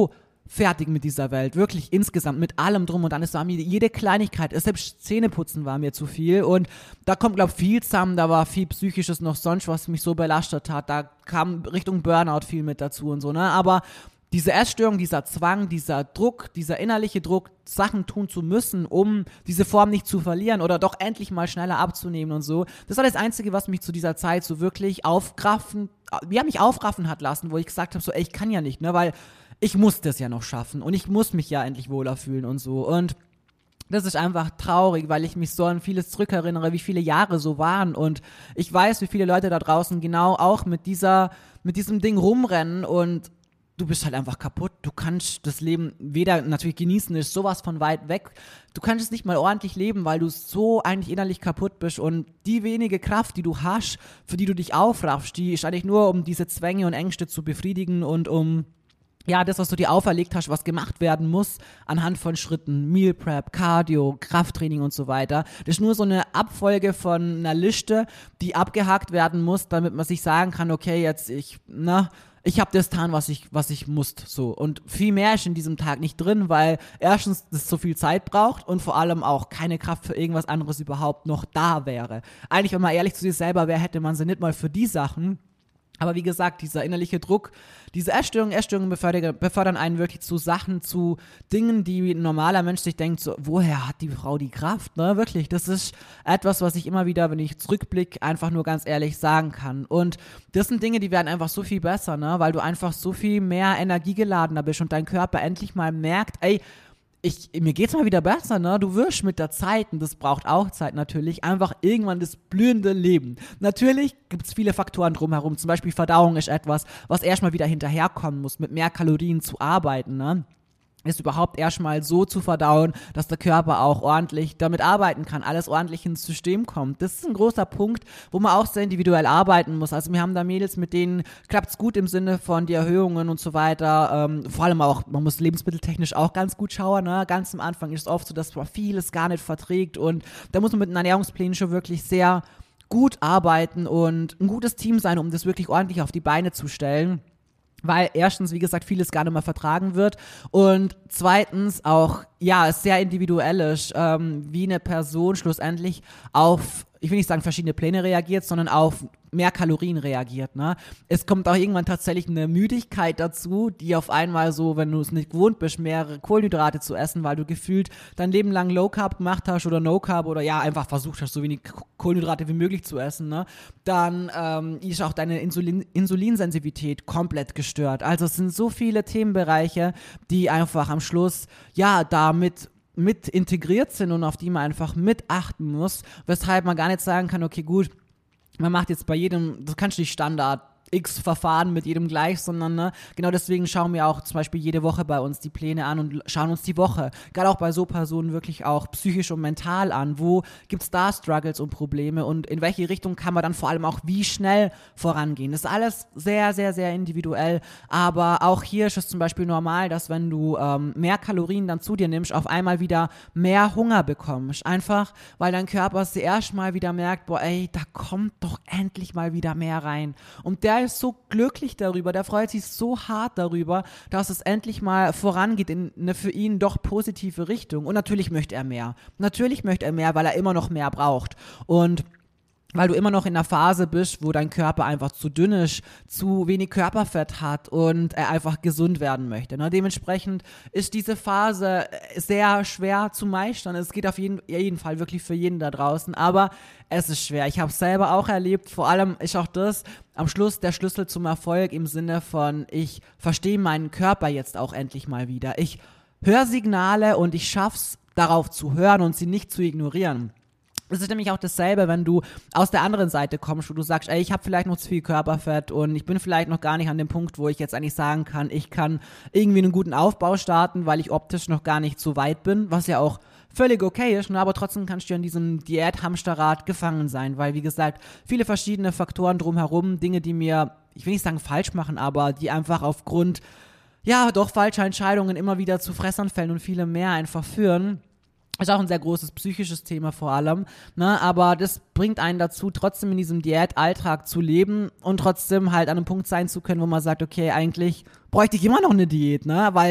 fertig mit dieser Welt, wirklich insgesamt, mit allem drum und dann ist war mir jede Kleinigkeit, selbst Zähneputzen war mir zu viel und da kommt, glaube ich, viel zusammen, da war viel Psychisches noch sonst, was mich so belastet hat, da kam Richtung Burnout viel mit dazu und so, ne, aber diese Essstörung, dieser Zwang, dieser Druck, dieser innerliche Druck, Sachen tun zu müssen, um diese Form nicht zu verlieren oder doch endlich mal schneller abzunehmen und so. Das war das Einzige, was mich zu dieser Zeit so wirklich aufraffen, ja, mich aufraffen hat lassen, wo ich gesagt habe, so, ey, ich kann ja nicht, ne, weil ich muss das ja noch schaffen und ich muss mich ja endlich wohler fühlen und so. Und das ist einfach traurig, weil ich mich so an vieles zurückerinnere, wie viele Jahre so waren und ich weiß, wie viele Leute da draußen genau auch mit dieser, mit diesem Ding rumrennen und du bist halt einfach kaputt. Du kannst das Leben weder natürlich genießen, ist sowas von weit weg. Du kannst es nicht mal ordentlich leben, weil du so eigentlich innerlich kaputt bist. Und die wenige Kraft, die du hast, für die du dich aufraffst, die ist eigentlich nur, um diese Zwänge und Ängste zu befriedigen und um ja, das, was du dir auferlegt hast, was gemacht werden muss, anhand von Schritten, Meal Prep, Cardio, Krafttraining und so weiter. Das ist nur so eine Abfolge von einer Liste, die abgehakt werden muss, damit man sich sagen kann, okay, jetzt ich, na, ich habe das getan, was ich, was ich musste, so. Und viel mehr ist in diesem Tag nicht drin, weil erstens das so viel Zeit braucht und vor allem auch keine Kraft für irgendwas anderes überhaupt noch da wäre. Eigentlich, wenn man ehrlich zu sich selber wäre, hätte man sie nicht mal für die Sachen. Aber wie gesagt, dieser innerliche Druck, diese Essstörungen, Essstörungen befördern, befördern einen wirklich zu Sachen, zu Dingen, die ein normaler Mensch sich denkt, so, woher hat die Frau die Kraft, ne, wirklich, das ist etwas, was ich immer wieder, wenn ich zurückblicke, einfach nur ganz ehrlich sagen kann und das sind Dinge, die werden einfach so viel besser, ne, weil du einfach so viel mehr energiegeladener bist und dein Körper endlich mal merkt, ey, Ich, mir geht's mal wieder besser, ne? Du wirst mit der Zeit, und das braucht auch Zeit natürlich, einfach irgendwann das blühende Leben. Natürlich gibt's viele Faktoren drumherum, zum Beispiel Verdauung ist etwas, was erstmal wieder hinterherkommen muss, mit mehr Kalorien zu arbeiten, ne? Ist überhaupt erstmal so zu verdauen, dass der Körper auch ordentlich damit arbeiten kann, alles ordentlich ins System kommt. Das ist ein großer Punkt, wo man auch sehr individuell arbeiten muss. Also wir haben da Mädels, mit denen klappt's gut im Sinne von die Erhöhungen und so weiter. Ähm, vor allem auch, man muss lebensmitteltechnisch auch ganz gut schauen. Ne? Ganz am Anfang ist es oft so, dass man vieles gar nicht verträgt und da muss man mit den Ernährungsplänen schon wirklich sehr gut arbeiten und ein gutes Team sein, um das wirklich ordentlich auf die Beine zu stellen. Weil erstens, wie gesagt, vieles gar nicht mehr vertragen wird und zweitens auch, ja, es sehr individuell ist, ähm, wie eine Person schlussendlich auf, ich will nicht sagen verschiedene Pläne reagiert, sondern auf mehr Kalorien reagiert, ne? Es kommt auch irgendwann tatsächlich eine Müdigkeit dazu, die auf einmal so, wenn du es nicht gewohnt bist, mehrere Kohlenhydrate zu essen, weil du gefühlt dein Leben lang Low Carb gemacht hast oder No Carb oder ja, einfach versucht hast, so wenig Kohlenhydrate wie möglich zu essen, ne? Dann ähm, ist auch deine Insulin- Insulinsensitivität komplett gestört. Also es sind so viele Themenbereiche, die einfach am Schluss, ja, damit mit integriert sind und auf die man einfach mit achten muss, weshalb man gar nicht sagen kann, okay, gut, man macht jetzt bei jedem, das kannst du nicht Standard x Verfahren mit jedem gleich, sondern ne, genau deswegen schauen wir auch zum Beispiel jede Woche bei uns die Pläne an und schauen uns die Woche, gerade auch bei so Personen wirklich auch psychisch und mental an, wo gibt es da Struggles und Probleme und in welche Richtung kann man dann vor allem auch wie schnell vorangehen. Das ist alles sehr, sehr, sehr individuell, aber auch hier ist es zum Beispiel normal, dass wenn du ähm, mehr Kalorien dann zu dir nimmst, auf einmal wieder mehr Hunger bekommst, einfach weil dein Körper sich erstmal wieder merkt, boah ey, da kommt doch endlich mal wieder mehr rein und der ist so glücklich darüber, der freut sich so hart darüber, dass es endlich mal vorangeht in eine für ihn doch positive Richtung. Und natürlich möchte er mehr. Natürlich möchte er mehr, weil er immer noch mehr braucht. Und weil du immer noch in einer Phase bist, wo dein Körper einfach zu dünn ist, zu wenig Körperfett hat und er einfach gesund werden möchte. Ne? Dementsprechend ist diese Phase sehr schwer zu meistern. Es geht auf jeden, jeden Fall wirklich für jeden da draußen, aber es ist schwer. Ich habe es selber auch erlebt. Vor allem ist auch das am Schluss der Schlüssel zum Erfolg im Sinne von, ich verstehe meinen Körper jetzt auch endlich mal wieder. Ich höre Signale und ich schaff's, darauf zu hören und sie nicht zu ignorieren. Es ist nämlich auch dasselbe, wenn du aus der anderen Seite kommst, wo du sagst, ey, ich habe vielleicht noch zu viel Körperfett und ich bin vielleicht noch gar nicht an dem Punkt, wo ich jetzt eigentlich sagen kann, ich kann irgendwie einen guten Aufbau starten, weil ich optisch noch gar nicht so weit bin, was ja auch völlig okay ist, ne? Aber trotzdem kannst du in diesem Diät-Hamsterrad gefangen sein, weil, wie gesagt, viele verschiedene Faktoren drumherum, Dinge, die mir, ich will nicht sagen falsch machen, aber die einfach aufgrund, ja, doch falscher Entscheidungen immer wieder zu Fressanfällen und viele mehr einfach führen. Ist auch ein sehr großes psychisches Thema vor allem, ne, aber das bringt einen dazu, trotzdem in diesem Diät-Alltag zu leben und trotzdem halt an einem Punkt sein zu können, wo man sagt, okay, eigentlich bräuchte ich immer noch eine Diät, ne, weil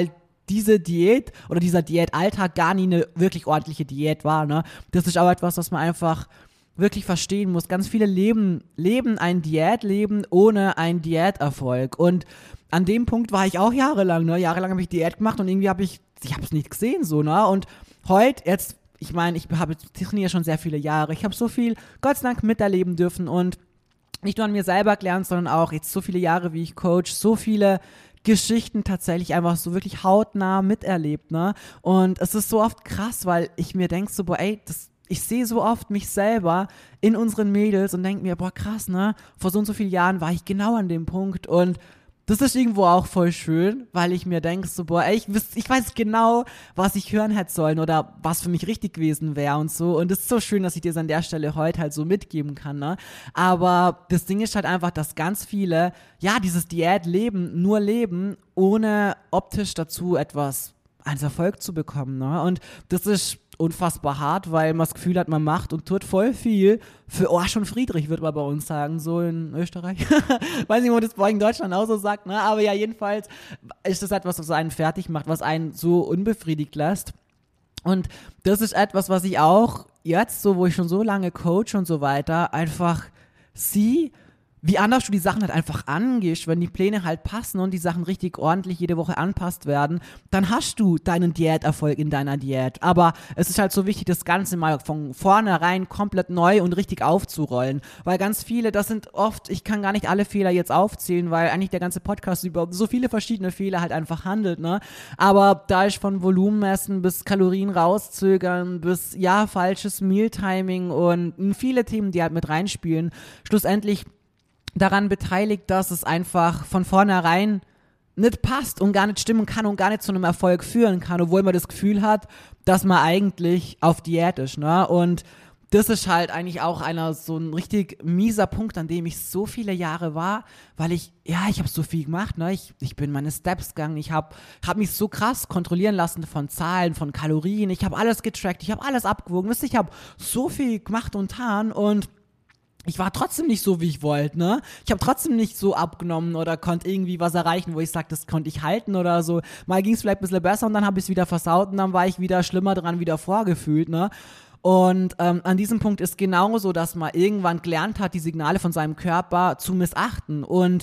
diese Diät oder dieser Diätalltag gar nie eine wirklich ordentliche Diät war, ne? Das ist auch etwas, was man einfach wirklich verstehen muss. Ganz viele leben, leben ein Diätleben ohne einen Diäterfolg. Und an dem Punkt war ich auch jahrelang, ne? Jahrelang habe ich Diät gemacht und irgendwie habe ich, ich habe es nicht gesehen, so, ne? Und heute, jetzt, ich meine, ich habe trainiere schon sehr viele Jahre. Ich habe so viel, Gott sei Dank, miterleben dürfen und nicht nur an mir selber gelernt, sondern auch jetzt so viele Jahre, wie ich coach, so viele Geschichten tatsächlich einfach so wirklich hautnah miterlebt, ne? Und es ist so oft krass, weil ich mir denke so, boah, ey, das, ich sehe so oft mich selber in unseren Mädels und denke mir, boah, krass, ne? Vor so und so vielen Jahren war ich genau an dem Punkt und das ist irgendwo auch voll schön, weil ich mir denke so, boah, ey, ich, ich weiß genau, was ich hören hätte sollen oder was für mich richtig gewesen wäre und so. Und es ist so schön, dass ich dir das an der Stelle heute halt so mitgeben kann, ne? Aber das Ding ist halt einfach, dass ganz viele, ja, dieses Diätleben nur leben, ohne optisch dazu etwas als Erfolg zu bekommen, ne? Und das ist unfassbar hart, weil man das Gefühl hat, man macht und tut voll viel für Arsch und Friedrich, würde man bei uns sagen, so in Österreich. Weiß nicht, wo das bei in Deutschland auch so sagt, ne? Aber ja, jedenfalls ist das etwas, was einen fertig macht, was einen so unbefriedigt lässt. Und das ist etwas, was ich auch jetzt, so wo ich schon so lange coach und so weiter, einfach sehe, wie anders du die Sachen halt einfach angehst, wenn die Pläne halt passen und die Sachen richtig ordentlich jede Woche anpasst werden, dann hast du deinen Diäterfolg in deiner Diät. Aber es ist halt so wichtig, das Ganze mal von vornherein komplett neu und richtig aufzurollen. Weil ganz viele, das sind oft, ich kann gar nicht alle Fehler jetzt aufzählen, weil eigentlich der ganze Podcast über so viele verschiedene Fehler halt einfach handelt, ne? Aber da ist von Volumenmessen bis Kalorien rauszögern, bis, ja, falsches Mealtiming und viele Themen, die halt mit reinspielen, schlussendlich daran beteiligt, dass es einfach von vornherein nicht passt und gar nicht stimmen kann und gar nicht zu einem Erfolg führen kann, obwohl man das Gefühl hat, dass man eigentlich auf Diät ist, ne? Und das ist halt eigentlich auch einer so ein richtig mieser Punkt, an dem ich so viele Jahre war, weil ich, ja, ich habe so viel gemacht, ne? Ich, ich bin meine Steps gegangen, ich habe hab mich so krass kontrollieren lassen von Zahlen, von Kalorien, ich habe alles getrackt, ich habe alles abgewogen, wisst ihr, ich habe so viel gemacht und getan und ich war trotzdem nicht so, wie ich wollte, ne? Ich habe trotzdem nicht so abgenommen oder konnte irgendwie was erreichen, wo ich sage, das konnte ich halten oder so. Mal ging es vielleicht ein bisschen besser und dann habe ich es wieder versaut und dann war ich wieder schlimmer dran wieder vorgefühlt, ne? Und ähm, an diesem Punkt ist genauso, dass man irgendwann gelernt hat, die Signale von seinem Körper zu missachten und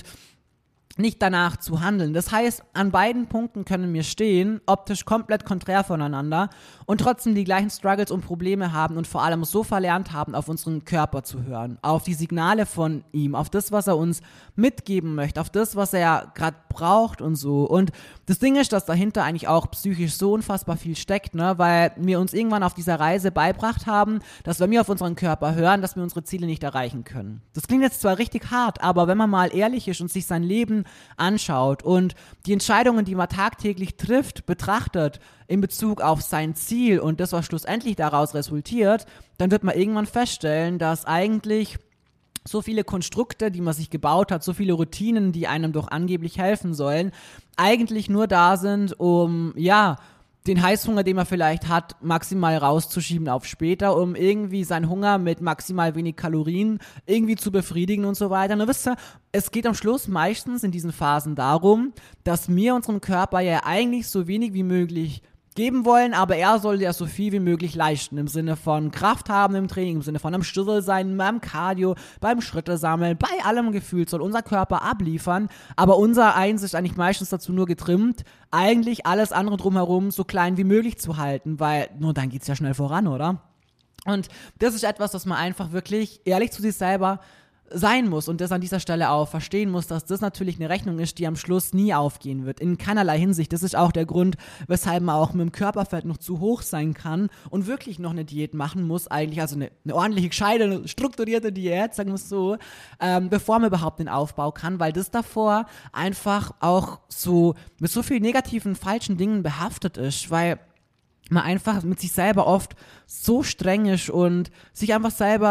nicht danach zu handeln. Das heißt, an beiden Punkten können wir stehen, optisch komplett konträr voneinander und trotzdem die gleichen Struggles und Probleme haben und vor allem so verlernt haben, auf unseren Körper zu hören, auf die Signale von ihm, auf das, was er uns mitgeben möchte, auf das, was er gerade braucht und so. Und das Ding ist, dass dahinter eigentlich auch psychisch so unfassbar viel steckt, ne, weil wir uns irgendwann auf dieser Reise beigebracht haben, dass wenn wir auf unseren Körper hören, dass wir unsere Ziele nicht erreichen können. Das klingt jetzt zwar richtig hart, aber wenn man mal ehrlich ist und sich sein Leben anschaut und die Entscheidungen, die man tagtäglich trifft, betrachtet in Bezug auf sein Ziel und das, was schlussendlich daraus resultiert, dann wird man irgendwann feststellen, dass eigentlich so viele Konstrukte, die man sich gebaut hat, so viele Routinen, die einem doch angeblich helfen sollen, eigentlich nur da sind, um, ja, den Heißhunger, den man vielleicht hat, maximal rauszuschieben auf später, um irgendwie seinen Hunger mit maximal wenig Kalorien irgendwie zu befriedigen und so weiter. Und wisst ihr, es geht am Schluss meistens in diesen Phasen darum, dass wir unserem Körper ja eigentlich so wenig wie möglich geben wollen, aber er soll ja so viel wie möglich leisten, im Sinne von Kraft haben im Training, im Sinne von am Stüssel sein, beim Cardio, beim Schritte sammeln, bei allem Gefühl soll unser Körper abliefern, aber unser Eins ist eigentlich meistens dazu nur getrimmt, eigentlich alles andere drumherum so klein wie möglich zu halten, weil nur dann geht's ja schnell voran, oder? Und das ist etwas, was man einfach wirklich ehrlich zu sich selber sein muss und das an dieser Stelle auch verstehen muss, dass das natürlich eine Rechnung ist, die am Schluss nie aufgehen wird, in keinerlei Hinsicht. Das ist auch der Grund, weshalb man auch mit dem Körperfett noch zu hoch sein kann und wirklich noch eine Diät machen muss, eigentlich, also eine, eine ordentliche, gescheite, strukturierte Diät, sagen wir es so, ähm, bevor man überhaupt den Aufbau kann, weil das davor einfach auch so mit so vielen negativen, falschen Dingen behaftet ist, weil man einfach mit sich selber oft so streng ist und sich einfach selber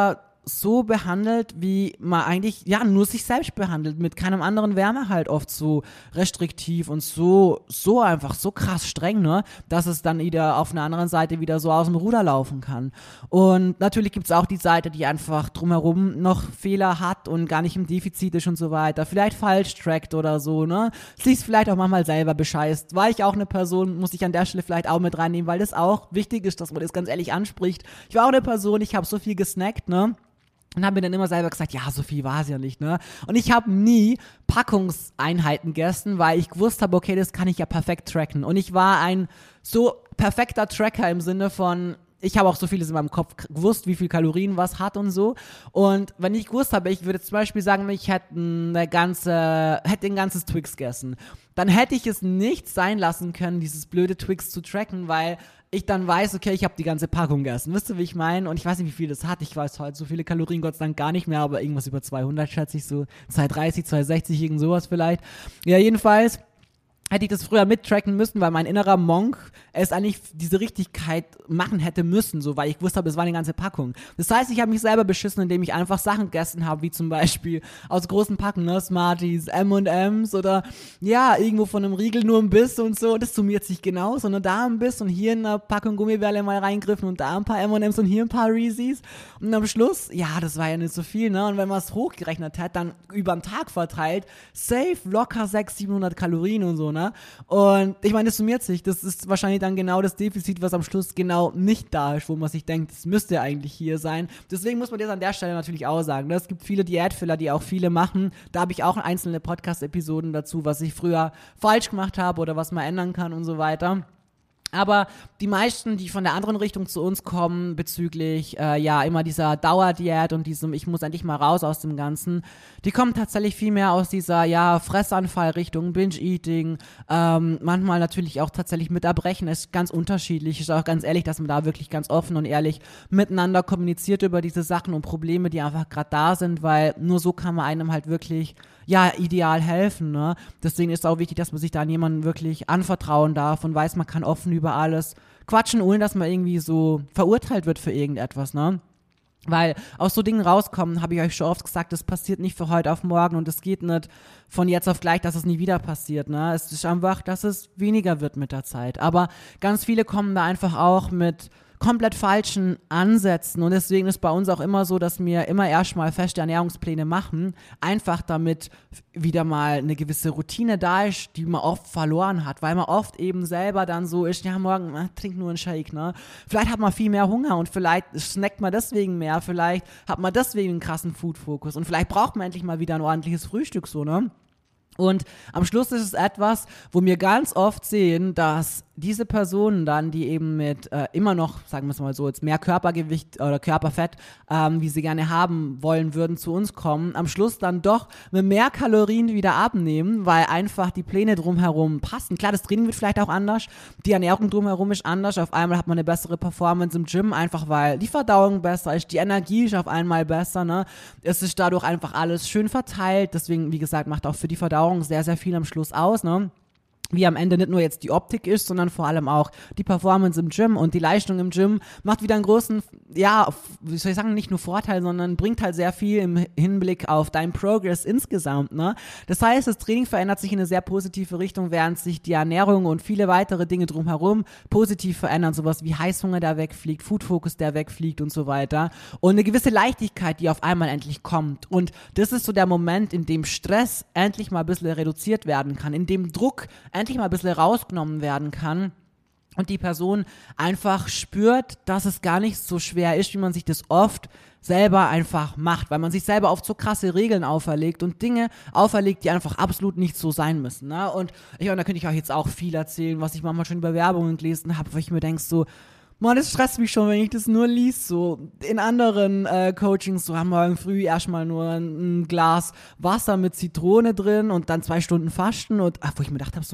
so behandelt, wie man eigentlich, ja, nur sich selbst behandelt. Mit keinem anderen wäre man halt oft so restriktiv und so, so einfach, so krass streng, ne, dass es dann wieder auf einer anderen Seite wieder so aus dem Ruder laufen kann. Und natürlich gibt es auch die Seite, die einfach drumherum noch Fehler hat und gar nicht im Defizit ist und so weiter. Vielleicht falsch trackt oder so, ne. Sich vielleicht auch manchmal selber bescheißt. War ich auch eine Person, muss ich an der Stelle vielleicht auch mit reinnehmen, weil das auch wichtig ist, dass man das ganz ehrlich anspricht. Ich war auch eine Person, ich habe so viel gesnackt, ne. Und habe mir dann immer selber gesagt, ja, so viel war es ja nicht, ne? Und ich habe nie Packungseinheiten gegessen, weil ich gewusst habe, okay, das kann ich ja perfekt tracken. Und ich war ein so perfekter Tracker im Sinne von, ich habe auch so vieles in meinem Kopf gewusst, wie viel Kalorien was hat und so. Und wenn ich gewusst habe, ich würde zum Beispiel sagen, ich hätte eine ganze, hätte ein ganzes Twix gegessen, dann hätte ich es nicht sein lassen können, dieses blöde Twix zu tracken, weil ich dann weiß, okay, ich habe die ganze Packung gegessen. Wisst ihr, wie ich meine? Und ich weiß nicht, wie viel das hat. Ich weiß heute so viele Kalorien, Gott sei Dank gar nicht mehr, aber irgendwas über zweihundert schätze ich so. zweihundertdreißig, zweihundertsechzig, irgend sowas vielleicht. Ja, jedenfalls hätte ich das früher mittracken müssen, weil mein innerer Monk es eigentlich diese Richtigkeit machen hätte müssen, so, weil ich wusste, es war eine ganze Packung. Das heißt, ich habe mich selber beschissen, indem ich einfach Sachen gegessen habe, wie zum Beispiel aus großen Packungen, ne, Smarties, M und M's oder ja, irgendwo von einem Riegel nur ein Biss und so. Das summiert sich genau, sondern da ein Biss und hier in einer Packung Gummibärle mal reingriffen und da ein paar M und M's und hier ein paar Reese's. Und am Schluss, ja, das war ja nicht so viel, ne? Und wenn man es hochgerechnet hat, dann über den Tag verteilt, safe locker sechshundert, siebenhundert Kalorien und so, ne? Und ich meine, das summiert sich. Das ist wahrscheinlich dann genau das Defizit, was am Schluss genau nicht da ist, wo man sich denkt, das müsste eigentlich hier sein. Deswegen muss man das an der Stelle natürlich auch sagen. Es gibt viele Diätfehler, die auch viele machen. Da habe ich auch einzelne Podcast-Episoden dazu, was ich früher falsch gemacht habe oder was man ändern kann und so weiter. Aber die meisten, die von der anderen Richtung zu uns kommen, bezüglich, äh, ja, immer dieser Dauerdiät und diesem, ich muss endlich mal raus aus dem Ganzen, die kommen tatsächlich viel mehr aus dieser, ja, Fressanfall-Richtung, Binge-Eating, ähm, manchmal natürlich auch tatsächlich mit Erbrechen, ist ganz unterschiedlich, ist auch ganz ehrlich, dass man da wirklich ganz offen und ehrlich miteinander kommuniziert über diese Sachen und Probleme, die einfach gerade da sind, weil nur so kann man einem halt wirklich, ja, ideal helfen, ne? Deswegen ist es auch wichtig, dass man sich da an jemanden wirklich anvertrauen darf und weiß, man kann offen über alles quatschen, ohne dass man irgendwie so verurteilt wird für irgendetwas, ne? Weil aus so Dingen rauskommen, habe ich euch schon oft gesagt, das passiert nicht für heute auf morgen und es geht nicht von jetzt auf gleich, dass es nie wieder passiert, ne? Es ist einfach, dass es weniger wird mit der Zeit. Aber ganz viele kommen da einfach auch mit komplett falschen Ansätzen und deswegen ist bei uns auch immer so, dass wir immer erstmal feste Ernährungspläne machen, einfach damit wieder mal eine gewisse Routine da ist, die man oft verloren hat, weil man oft eben selber dann so ist, ja morgen, äh, trink nur einen Shake, ne? Vielleicht hat man viel mehr Hunger und vielleicht snackt man deswegen mehr, vielleicht hat man deswegen einen krassen Food-Fokus und vielleicht braucht man endlich mal wieder ein ordentliches Frühstück, so, ne? Und am Schluss ist es etwas, wo wir ganz oft sehen, dass diese Personen dann, die eben mit äh, immer noch, sagen wir es mal so, jetzt mehr Körpergewicht oder Körperfett, ähm, wie sie gerne haben wollen würden, zu uns kommen, am Schluss dann doch mit mehr Kalorien wieder abnehmen, weil einfach die Pläne drumherum passen. Klar, das Training wird vielleicht auch anders, die Ernährung drumherum ist anders, auf einmal hat man eine bessere Performance im Gym, einfach weil die Verdauung besser ist, die Energie ist auf einmal besser, ne? Es ist dadurch einfach alles schön verteilt, deswegen, wie gesagt, macht auch für die Verdauung sehr, sehr viel am Schluss aus, ne? Wie am Ende nicht nur jetzt die Optik ist, sondern vor allem auch die Performance im Gym und die Leistung im Gym macht wieder einen großen, ja, wie soll ich sagen, nicht nur Vorteil, sondern bringt halt sehr viel im Hinblick auf deinen Progress insgesamt, ne? Das heißt, das Training verändert sich in eine sehr positive Richtung, während sich die Ernährung und viele weitere Dinge drumherum positiv verändern, sowas wie Heißhunger, der wegfliegt, Food-Focus, der wegfliegt und so weiter und eine gewisse Leichtigkeit, die auf einmal endlich kommt und das ist so der Moment, in dem Stress endlich mal ein bisschen reduziert werden kann, in dem Druck endlich mal ein bisschen rausgenommen werden kann und die Person einfach spürt, dass es gar nicht so schwer ist, wie man sich das oft selber einfach macht, weil man sich selber oft so krasse Regeln auferlegt und Dinge auferlegt, die einfach absolut nicht so sein müssen, ne? Und ich meine, da könnte ich euch jetzt auch viel erzählen, was ich manchmal schon über Werbungen gelesen habe, wo ich mir denke so, Mann, das stresst mich schon, wenn ich das nur lies, so in anderen äh, Coachings, so am Morgen früh erstmal nur ein, ein Glas Wasser mit Zitrone drin und dann zwei Stunden Fasten und ach, wo ich mir gedacht habe, so,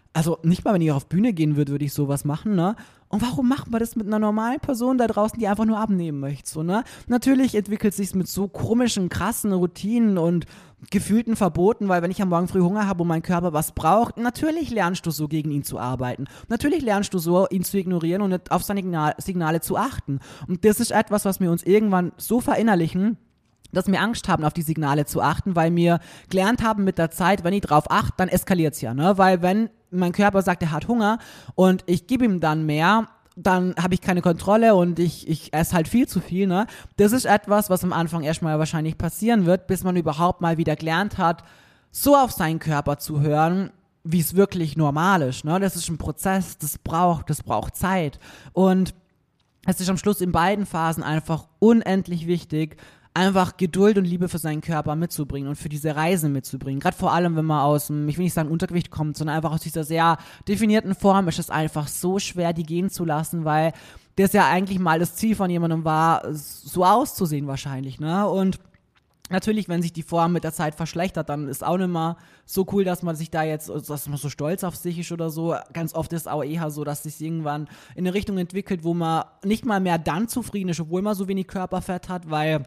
Also nicht mal, wenn ich auf Bühne gehen würde, würde ich sowas machen, ne? Und warum macht man das mit einer normalen Person da draußen, die einfach nur abnehmen möchte, so, ne? Natürlich entwickelt sich's mit so komischen, krassen Routinen und gefühlten Verboten, weil wenn ich am Morgen früh Hunger habe und mein Körper was braucht, natürlich lernst du so gegen ihn zu arbeiten. Natürlich lernst du so, ihn zu ignorieren und nicht auf seine Signal- Signale zu achten. Und das ist etwas, was wir uns irgendwann so verinnerlichen, dass wir Angst haben, auf die Signale zu achten, weil wir gelernt haben mit der Zeit, wenn ich drauf achte, dann eskaliert's ja, ne? Weil wenn mein Körper sagt, er hat Hunger und ich gebe ihm dann mehr, dann habe ich keine Kontrolle und ich, ich esse halt viel zu viel, ne? Das ist etwas, was am Anfang erstmal wahrscheinlich passieren wird, bis man überhaupt mal wieder gelernt hat, so auf seinen Körper zu hören, wie es wirklich normal ist, ne? Das ist ein Prozess, das braucht, das braucht Zeit. Und es ist am Schluss in beiden Phasen einfach unendlich wichtig, einfach Geduld und Liebe für seinen Körper mitzubringen und für diese Reise mitzubringen. Gerade vor allem, wenn man aus dem, ich will nicht sagen Untergewicht kommt, sondern einfach aus dieser sehr definierten Form, ist es einfach so schwer, die gehen zu lassen, weil das ja eigentlich mal das Ziel von jemandem war, so auszusehen wahrscheinlich, ne? Und natürlich, wenn sich die Form mit der Zeit verschlechtert, dann ist auch nicht mehr so cool, dass man sich da jetzt, dass man so stolz auf sich ist oder so. Ganz oft ist es auch eher so, dass sich irgendwann in eine Richtung entwickelt, wo man nicht mal mehr dann zufrieden ist, obwohl man so wenig Körperfett hat, weil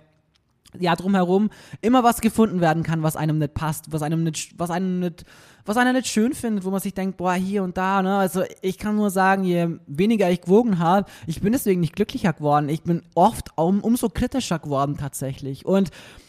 ja drumherum immer was gefunden werden kann, was einem nicht passt, was einem nicht, was einem nicht, was einer nicht schön findet, wo man sich denkt, boah, hier und da, ne, also ich kann nur sagen, je weniger ich gewogen habe, ich bin deswegen nicht glücklicher geworden, ich bin oft um, umso kritischer geworden tatsächlich und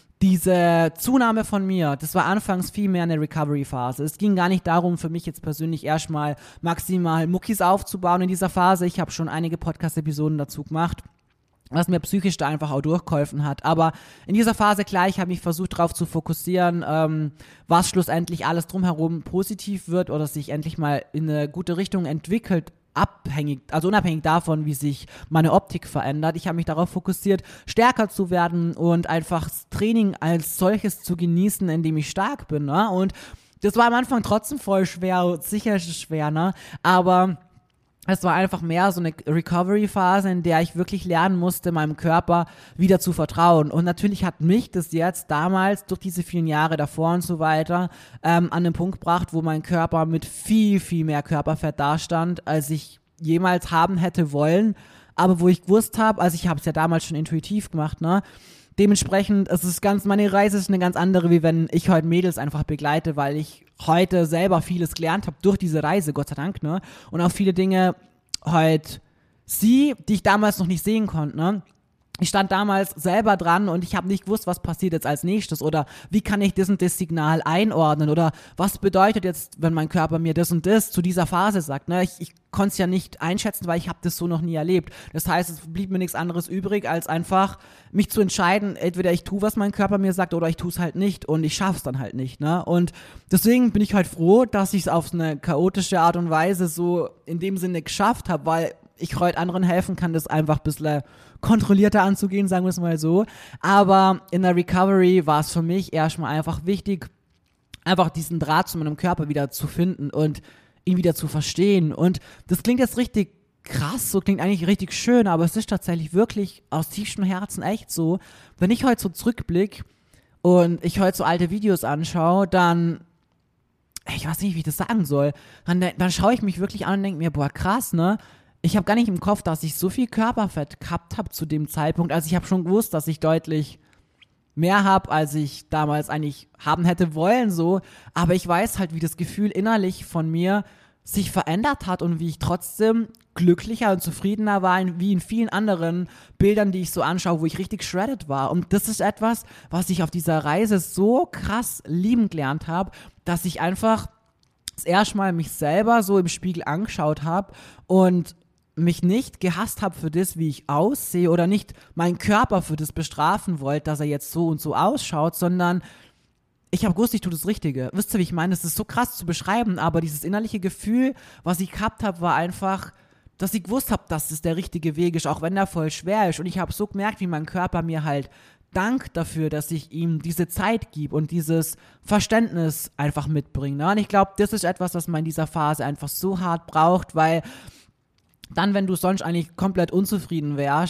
diese Zunahme von mir, das war anfangs viel mehr eine Recovery-Phase. Es ging gar nicht darum, für mich jetzt persönlich erstmal maximal Muckis aufzubauen in dieser Phase. Ich habe schon einige Podcast-Episoden dazu gemacht, was mir psychisch da einfach auch durchgeholfen hat. Aber in dieser Phase gleich habe ich versucht, darauf zu fokussieren, ähm, was schlussendlich alles drumherum positiv wird oder sich endlich mal in eine gute Richtung entwickelt, abhängig, also unabhängig davon, wie sich meine Optik verändert. Ich habe mich darauf fokussiert, stärker zu werden und einfach das Training als solches zu genießen, indem ich stark bin, ne? Und das war am Anfang trotzdem voll schwer, sicher ist es schwer, ne? Aber es war einfach mehr so eine Recovery-Phase, in der ich wirklich lernen musste, meinem Körper wieder zu vertrauen. Und natürlich hat mich das jetzt damals durch diese vielen Jahre davor und so weiter ähm, an den Punkt gebracht, wo mein Körper mit viel, viel mehr Körperfett dastand, als ich jemals haben hätte wollen. Aber wo ich gewusst habe, also ich habe es ja damals schon intuitiv gemacht, ne? Dementsprechend, es ist ganz, meine Reise ist eine ganz andere, wie wenn ich heute Mädels einfach begleite, weil ich heute selber vieles gelernt habe durch diese Reise, Gott sei Dank, ne? Und auch viele Dinge heute sie, die ich damals noch nicht sehen konnte, ne? Ich stand damals selber dran und ich habe nicht gewusst, was passiert jetzt als nächstes oder wie kann ich das und das Signal einordnen oder was bedeutet jetzt, wenn mein Körper mir das und das zu dieser Phase sagt. Ne? Ich, ich konnte es ja nicht einschätzen, weil ich habe das so noch nie erlebt. Das heißt, es blieb mir nichts anderes übrig, als einfach mich zu entscheiden, entweder ich tue, was mein Körper mir sagt oder ich tue es halt nicht und ich schaffe es dann halt nicht. Ne? Und deswegen bin ich halt froh, dass ich es auf eine chaotische Art und Weise so in dem Sinne geschafft habe, weil ich heute anderen helfen kann, das einfach ein bisschen kontrollierter anzugehen, sagen wir es mal so. Aber in der Recovery war es für mich erstmal einfach wichtig, einfach diesen Draht zu meinem Körper wieder zu finden und ihn wieder zu verstehen. Und das klingt jetzt richtig krass, so klingt eigentlich richtig schön, aber es ist tatsächlich wirklich aus tiefstem Herzen echt so. Wenn ich heute so zurückblicke und ich heute so alte Videos anschaue, dann, ich weiß nicht, wie ich das sagen soll, dann, dann schaue ich mich wirklich an und denke mir, boah, krass, ne? Ich habe gar nicht im Kopf, dass ich so viel Körperfett gehabt habe zu dem Zeitpunkt. Also ich habe schon gewusst, dass ich deutlich mehr habe, als ich damals eigentlich haben hätte wollen, so. Aber ich weiß halt, wie das Gefühl innerlich von mir sich verändert hat und wie ich trotzdem glücklicher und zufriedener war, wie in vielen anderen Bildern, die ich so anschaue, wo ich richtig shredded war. Und das ist etwas, was ich auf dieser Reise so krass lieben gelernt habe, dass ich einfach das erste Mal mich selber so im Spiegel angeschaut habe und mich nicht gehasst habe für das, wie ich aussehe oder nicht meinen Körper für das bestrafen wollte, dass er jetzt so und so ausschaut, sondern ich habe gewusst, ich tue das Richtige. Wisst ihr, wie ich meine? Das ist so krass zu beschreiben, aber dieses innerliche Gefühl, was ich gehabt habe, war einfach, dass ich gewusst habe, dass das der richtige Weg ist, auch wenn der voll schwer ist. Und ich habe so gemerkt, wie mein Körper mir halt dankt dafür, dass ich ihm diese Zeit gebe und dieses Verständnis einfach mitbringe. Ne? Und ich glaube, das ist etwas, was man in dieser Phase einfach so hart braucht, weil dann, wenn du sonst eigentlich komplett unzufrieden wärst,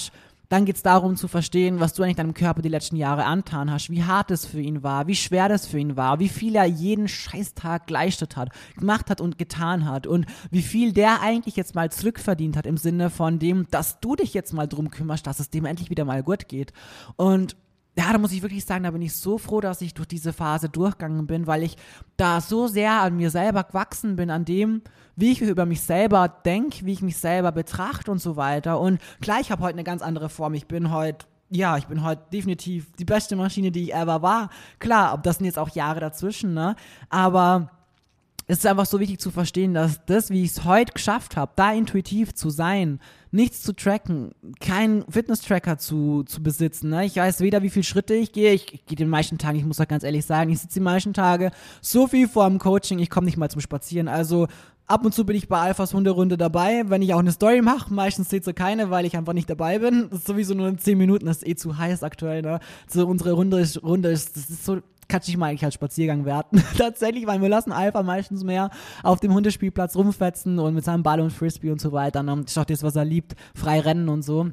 Dann geht es darum zu verstehen, was du eigentlich deinem Körper die letzten Jahre angetan hast, wie hart es für ihn war, wie schwer das für ihn war, wie viel er jeden Scheißtag geleistet hat, gemacht hat und getan hat und wie viel der eigentlich jetzt mal zurückverdient hat im Sinne von dem, dass du dich jetzt mal drum kümmerst, dass es dem endlich wieder mal gut geht. Und ja, da muss ich wirklich sagen, da bin ich so froh, dass ich durch diese Phase durchgegangen bin, weil ich da so sehr an mir selber gewachsen bin, an dem, wie ich über mich selber denke, wie ich mich selber betrachte und so weiter. Und klar, ich habe heute eine ganz andere Form. Ich bin heute, ja, ich bin heute definitiv die beste Maschine, die ich ever war. Klar, das sind jetzt auch Jahre dazwischen, ne? Aber es ist einfach so wichtig zu verstehen, dass das, wie ich es heute geschafft habe, da intuitiv zu sein, nichts zu tracken, keinen Fitness-Tracker zu, zu besitzen. Ne? Ich weiß weder, wie viele Schritte ich gehe. Ich, ich gehe den meisten Tagen, ich muss das ganz ehrlich sagen, ich sitze die meisten Tage so viel vor dem Coaching, ich komme nicht mal zum Spazieren. Also ab und zu bin ich bei Alphas Hunderunde dabei, wenn ich auch eine Story mache. Meistens seht ihr keine, weil ich einfach nicht dabei bin. Das ist sowieso nur zehn Minuten, das ist eh zu heiß aktuell. Ne? So unsere Runde ist, Runde ist, das ist so, kann ich mal eigentlich als Spaziergang werten. Tatsächlich, weil wir lassen Alpha meistens mehr auf dem Hundespielplatz rumfetzen und mit seinem Ball und Frisbee und so weiter. Und das ist auch das, was er liebt, frei rennen und so.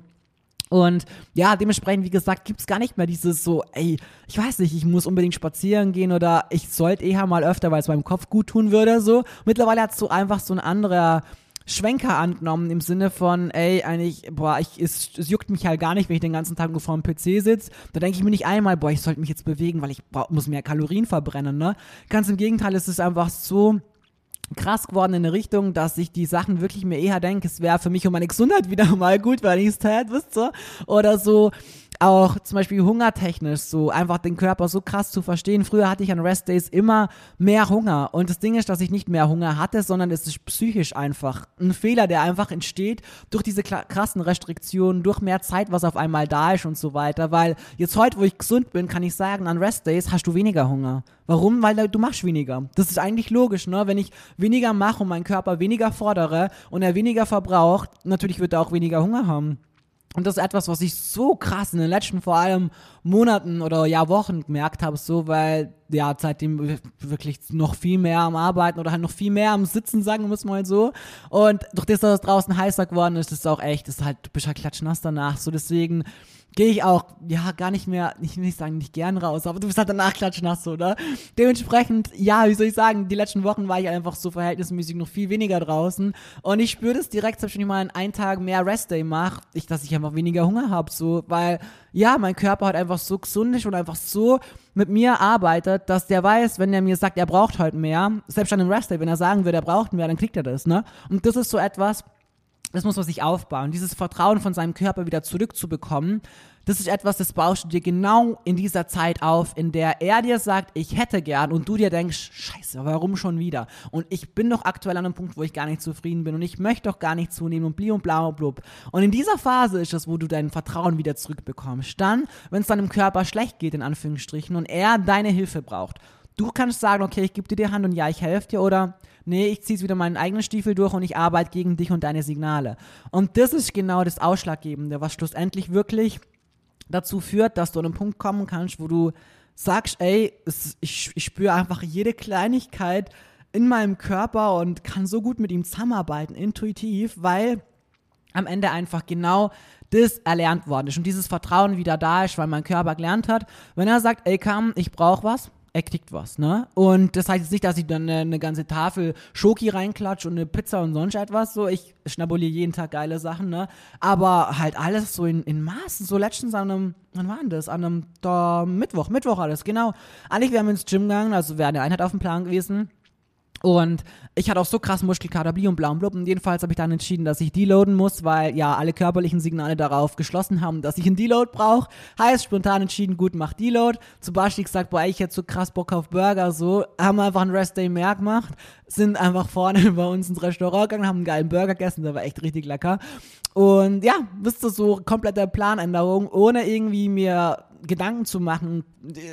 Und ja, dementsprechend, wie gesagt, gibt's gar nicht mehr dieses so, ey, ich weiß nicht, ich muss unbedingt spazieren gehen oder ich sollte eher mal öfter, weil es meinem Kopf gut tun würde, so. Mittlerweile hat's so einfach so ein anderer Schwenker angenommen im Sinne von, ey, eigentlich, boah, ich, es, es juckt mich halt gar nicht, wenn ich den ganzen Tag nur vor dem P C sitze. Da denke ich mir nicht einmal, boah, ich sollte mich jetzt bewegen, weil ich boah, muss mehr Kalorien verbrennen, ne? Ganz im Gegenteil, es ist einfach so krass geworden in eine Richtung, dass ich die Sachen wirklich mir eher denke, es wäre für mich und meine Gesundheit wieder mal gut, wenn ich es tät, wisst ihr? Oder so auch zum Beispiel hungertechnisch, so einfach den Körper so krass zu verstehen. Früher hatte ich an Restdays immer mehr Hunger und das Ding ist, dass ich nicht mehr Hunger hatte, sondern es ist psychisch einfach ein Fehler, der einfach entsteht durch diese krassen Restriktionen, durch mehr Zeit, was auf einmal da ist und so weiter, weil jetzt heute, wo ich gesund bin, kann ich sagen, an Restdays hast du weniger Hunger. Warum? Weil du machst weniger. Das ist eigentlich logisch, ne? Wenn ich weniger mache und meinen Körper weniger fordere und er weniger verbraucht, natürlich wird er auch weniger Hunger haben. Und das ist etwas, was ich so krass in den letzten vor allem Monaten oder ja Wochen gemerkt habe, so, weil ja seitdem wirklich noch viel mehr am Arbeiten oder halt noch viel mehr am Sitzen, sagen wir es mal so. Und durch das, dass es draußen heißer geworden ist, ist es auch echt, ist halt, du bist halt klatschnass danach. So deswegen gehe ich auch, ja, gar nicht mehr, ich will nicht sagen, nicht gern raus, aber du bist halt danach klatschnass, oder? Dementsprechend, ja, wie soll ich sagen, die letzten Wochen war ich einfach so verhältnismäßig noch viel weniger draußen und ich spüre das direkt, selbst wenn ich mal einen Tag mehr Restday mache, ich, dass ich einfach weniger Hunger habe, so, weil, ja, mein Körper halt einfach so gesund ist und einfach so mit mir arbeitet, dass der weiß, wenn er mir sagt, er braucht heute mehr, selbst an einem Restday, wenn er sagen würde, er braucht mehr, dann kriegt er das, ne? Und das ist so etwas, das muss man sich aufbauen, dieses Vertrauen von seinem Körper wieder zurückzubekommen. Das ist etwas, das baust du dir genau in dieser Zeit auf, in der er dir sagt, ich hätte gern und du dir denkst, scheiße, warum schon wieder? Und ich bin doch aktuell an einem Punkt, wo ich gar nicht zufrieden bin und ich möchte doch gar nicht zunehmen und bli und bla und blub. Und in dieser Phase ist es, wo du dein Vertrauen wieder zurückbekommst. Dann, wenn es deinem Körper schlecht geht, in Anführungsstrichen, und er deine Hilfe braucht. Du kannst sagen, okay, ich gebe dir die Hand und ja, ich helfe dir, oder nee, ich ziehe wieder meinen eigenen Stiefel durch und ich arbeite gegen dich und deine Signale. Und das ist genau das Ausschlaggebende, was schlussendlich wirklich dazu führt, dass du an einen Punkt kommen kannst, wo du sagst, ey, es, ich, ich spüre einfach jede Kleinigkeit in meinem Körper und kann so gut mit ihm zusammenarbeiten, intuitiv, weil am Ende einfach genau das erlernt worden ist und dieses Vertrauen wieder da ist, weil mein Körper gelernt hat, wenn er sagt, ey, komm, ich brauche was, er kriegt was, ne? Und das heißt jetzt nicht, dass ich dann eine, eine ganze Tafel Schoki reinklatsche und eine Pizza und sonst etwas, so, ich schnabuliere jeden Tag geile Sachen, ne? Aber halt alles so in, in Maßen, so letztens an einem, wann war denn das? An einem, da, Mittwoch, Mittwoch alles, genau. Eigentlich, wir haben ins Gym gegangen, also wäre eine Einheit auf dem Plan gewesen. Und ich hatte auch so krass Muskelkater, bli und bla und blub. Und jedenfalls habe ich dann entschieden, dass ich deloaden muss, weil ja alle körperlichen Signale darauf geschlossen haben, dass ich einen Deload brauche. Heißt, spontan entschieden, gut, mach Deload. Zum Beispiel gesagt, boah, ich hätte so krass Bock auf Burger, so. Haben wir einfach einen Restday mehr gemacht. Sind einfach vorne bei uns ins Restaurant gegangen, haben einen geilen Burger gegessen, der war echt richtig lecker. Und ja, wisst ihr, so komplette Planänderung, ohne irgendwie mir Gedanken zu machen,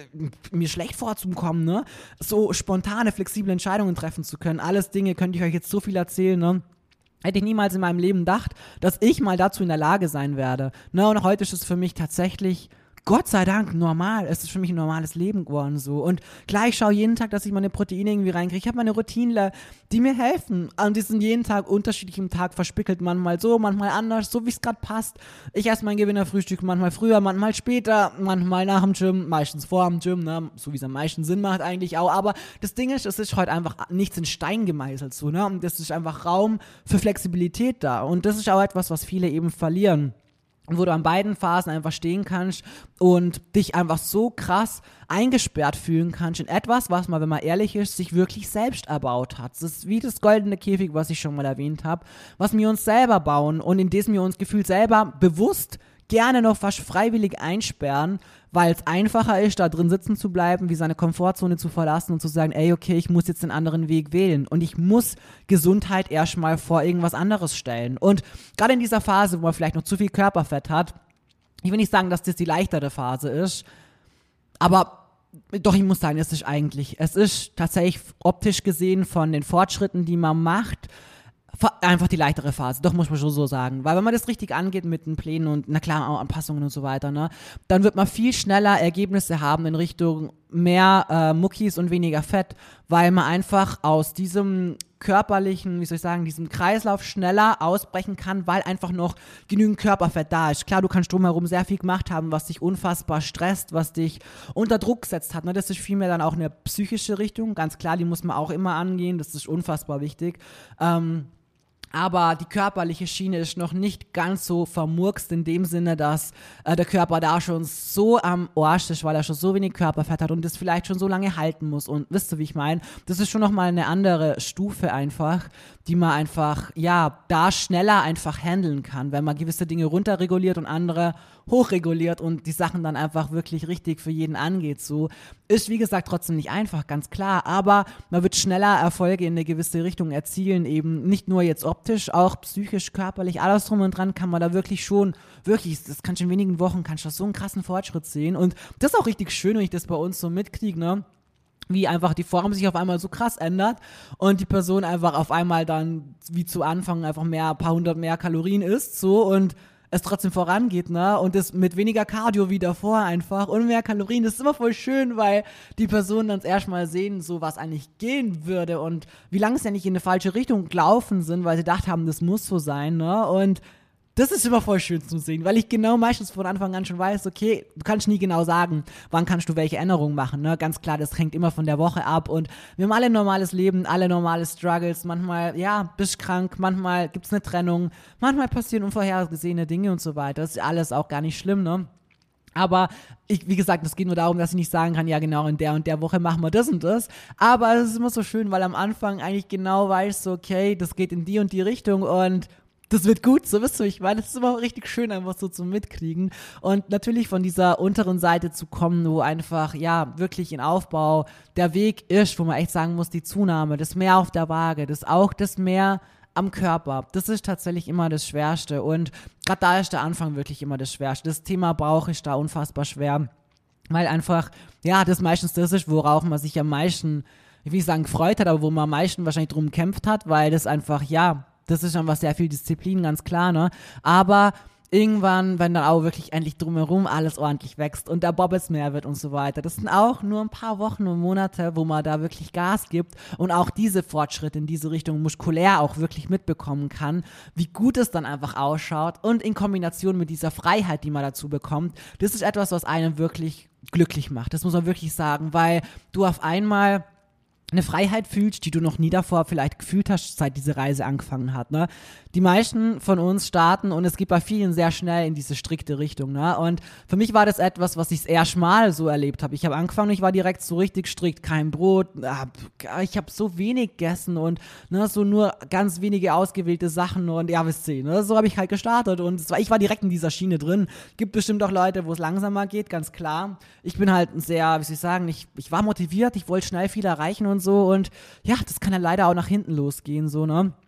mir schlecht vorzukommen, ne? So spontane, flexible Entscheidungen treffen zu können. Alles Dinge, könnte ich euch jetzt so viel erzählen, ne? Hätte ich niemals in meinem Leben gedacht, dass ich mal dazu in der Lage sein werde. Ne? Und heute ist es für mich tatsächlich Gott sei Dank normal. Es ist für mich ein normales Leben geworden so. Und klar, ich schaue jeden Tag, dass ich meine Proteine irgendwie reinkriege. Ich habe meine Routinen, die mir helfen. Und die sind jeden Tag unterschiedlich im Tag verspickelt. Manchmal so, manchmal anders, so wie es gerade passt. Ich esse mein Gewinnerfrühstück manchmal früher, manchmal später, manchmal nach dem Gym, meistens vor dem Gym, ne? So wie es am meisten Sinn macht eigentlich auch. Aber das Ding ist, es ist heute einfach nichts in Stein gemeißelt so, ne? Und das ist einfach Raum für Flexibilität da. Und das ist auch etwas, was viele eben verlieren. Wo du an beiden Phasen einfach stehen kannst und dich einfach so krass eingesperrt fühlen kannst in etwas, was man, wenn man ehrlich ist, sich wirklich selbst erbaut hat. Das ist wie das goldene Käfig, was ich schon mal erwähnt habe, was wir uns selber bauen und in dem wir uns gefühlt selber bewusst gerne noch fast freiwillig einsperren, weil es einfacher ist, da drin sitzen zu bleiben, wie seine Komfortzone zu verlassen und zu sagen, ey, okay, ich muss jetzt den anderen Weg wählen und ich muss Gesundheit erstmal vor irgendwas anderes stellen. Und gerade in dieser Phase, wo man vielleicht noch zu viel Körperfett hat, ich will nicht sagen, dass das die leichtere Phase ist, aber doch, ich muss sagen, es ist eigentlich, es ist tatsächlich optisch gesehen von den Fortschritten, die man macht, einfach die leichtere Phase, doch muss man schon so sagen. Weil wenn man das richtig angeht mit den Plänen und, na klar, auch Anpassungen und so weiter, ne, dann wird man viel schneller Ergebnisse haben in Richtung mehr äh, Muckis und weniger Fett, weil man einfach aus diesem körperlichen, wie soll ich sagen, diesem Kreislauf schneller ausbrechen kann, weil einfach noch genügend Körperfett da ist. Klar, du kannst drumherum sehr viel gemacht haben, was dich unfassbar stresst, was dich unter Druck gesetzt hat. Ne? Das ist vielmehr dann auch eine psychische Richtung, ganz klar, die muss man auch immer angehen, das ist unfassbar wichtig. Ähm, Aber die körperliche Schiene ist noch nicht ganz so vermurkst in dem Sinne, dass äh, der Körper da schon so am Arsch ist, weil er schon so wenig Körperfett hat und das vielleicht schon so lange halten muss. Und wisst ihr, wie ich meine? Das ist schon nochmal eine andere Stufe einfach, die man einfach, ja, da schneller einfach handeln kann, wenn man gewisse Dinge runterreguliert und andere hochreguliert und die Sachen dann einfach wirklich richtig für jeden angeht. So ist, wie gesagt, trotzdem nicht einfach, ganz klar, aber man wird schneller Erfolge in eine gewisse Richtung erzielen, eben nicht nur jetzt optisch, auch psychisch, körperlich, alles drum und dran kann man da wirklich schon, wirklich, das kannst du in wenigen Wochen, kannst du so einen krassen Fortschritt sehen und das ist auch richtig schön, wenn ich das bei uns so mitkriege, ne? Wie einfach die Form sich auf einmal so krass ändert und die Person einfach auf einmal dann, wie zu Anfang, einfach mehr, ein paar hundert mehr Kalorien isst, so, und es trotzdem vorangeht, ne, und es mit weniger Cardio wie davor einfach und mehr Kalorien, das ist immer voll schön, weil die Personen dann erstmal sehen, so was eigentlich gehen würde und wie lange es ja nicht in eine falsche Richtung gelaufen sind, weil sie gedacht haben, das muss so sein, ne, und das ist immer voll schön zu sehen, weil ich genau meistens von Anfang an schon weiß, okay, du kannst nie genau sagen, wann kannst du welche Änderungen machen, ne? Ganz klar, das hängt immer von der Woche ab und wir haben alle ein normales Leben, alle normale Struggles, manchmal, ja, bist krank, manchmal gibt's eine Trennung, manchmal passieren unvorhergesehene Dinge und so weiter, das ist alles auch gar nicht schlimm, ne? Aber ich, wie gesagt, es geht nur darum, dass ich nicht sagen kann, ja genau, in der und der Woche machen wir das und das. Aber es ist immer so schön, weil am Anfang eigentlich genau weißt, so, okay, das geht in die und die Richtung und das wird gut, so wisst ihr, ich meine, das ist immer richtig schön, einfach so zum Mitkriegen und natürlich von dieser unteren Seite zu kommen, wo einfach, ja, wirklich in Aufbau der Weg ist, wo man echt sagen muss, die Zunahme, das Mehr auf der Waage, das auch das Mehr am Körper, das ist tatsächlich immer das Schwerste und gerade da ist der Anfang wirklich immer das Schwerste. Das Thema Bauch ist da unfassbar schwer, weil einfach, ja, das meistens das ist, worauf man sich am meisten, ich will nicht sagen gefreut hat, aber wo man am meisten wahrscheinlich drum gekämpft hat, weil das einfach, ja, das ist einfach sehr viel Disziplin, ganz klar, ne? Aber irgendwann, wenn dann auch wirklich endlich drumherum alles ordentlich wächst und der Bobbes mehr wird und so weiter, das sind auch nur ein paar Wochen und Monate, wo man da wirklich Gas gibt und auch diese Fortschritte in diese Richtung muskulär auch wirklich mitbekommen kann, wie gut es dann einfach ausschaut und in Kombination mit dieser Freiheit, die man dazu bekommt, das ist etwas, was einen wirklich glücklich macht. Das muss man wirklich sagen, weil du auf einmal eine Freiheit fühlst, die du noch nie davor vielleicht gefühlt hast, seit diese Reise angefangen hat, ne? Die meisten von uns starten und es geht bei vielen sehr schnell in diese strikte Richtung, ne? Und für mich war das etwas, was ich eher schmal so erlebt habe. Ich habe angefangen, ich war direkt so richtig strikt, kein Brot, ich habe so wenig gegessen und ne, so nur ganz wenige ausgewählte Sachen und ja, wisst ihr, ne? So habe ich halt gestartet und es war, ich war direkt in dieser Schiene drin. Gibt bestimmt auch Leute, wo es langsamer geht, ganz klar. Ich bin halt ein sehr, wie soll ich sagen, ich, ich war motiviert, ich wollte schnell viel erreichen und so und ja, das kann ja leider auch nach hinten losgehen, so, ne?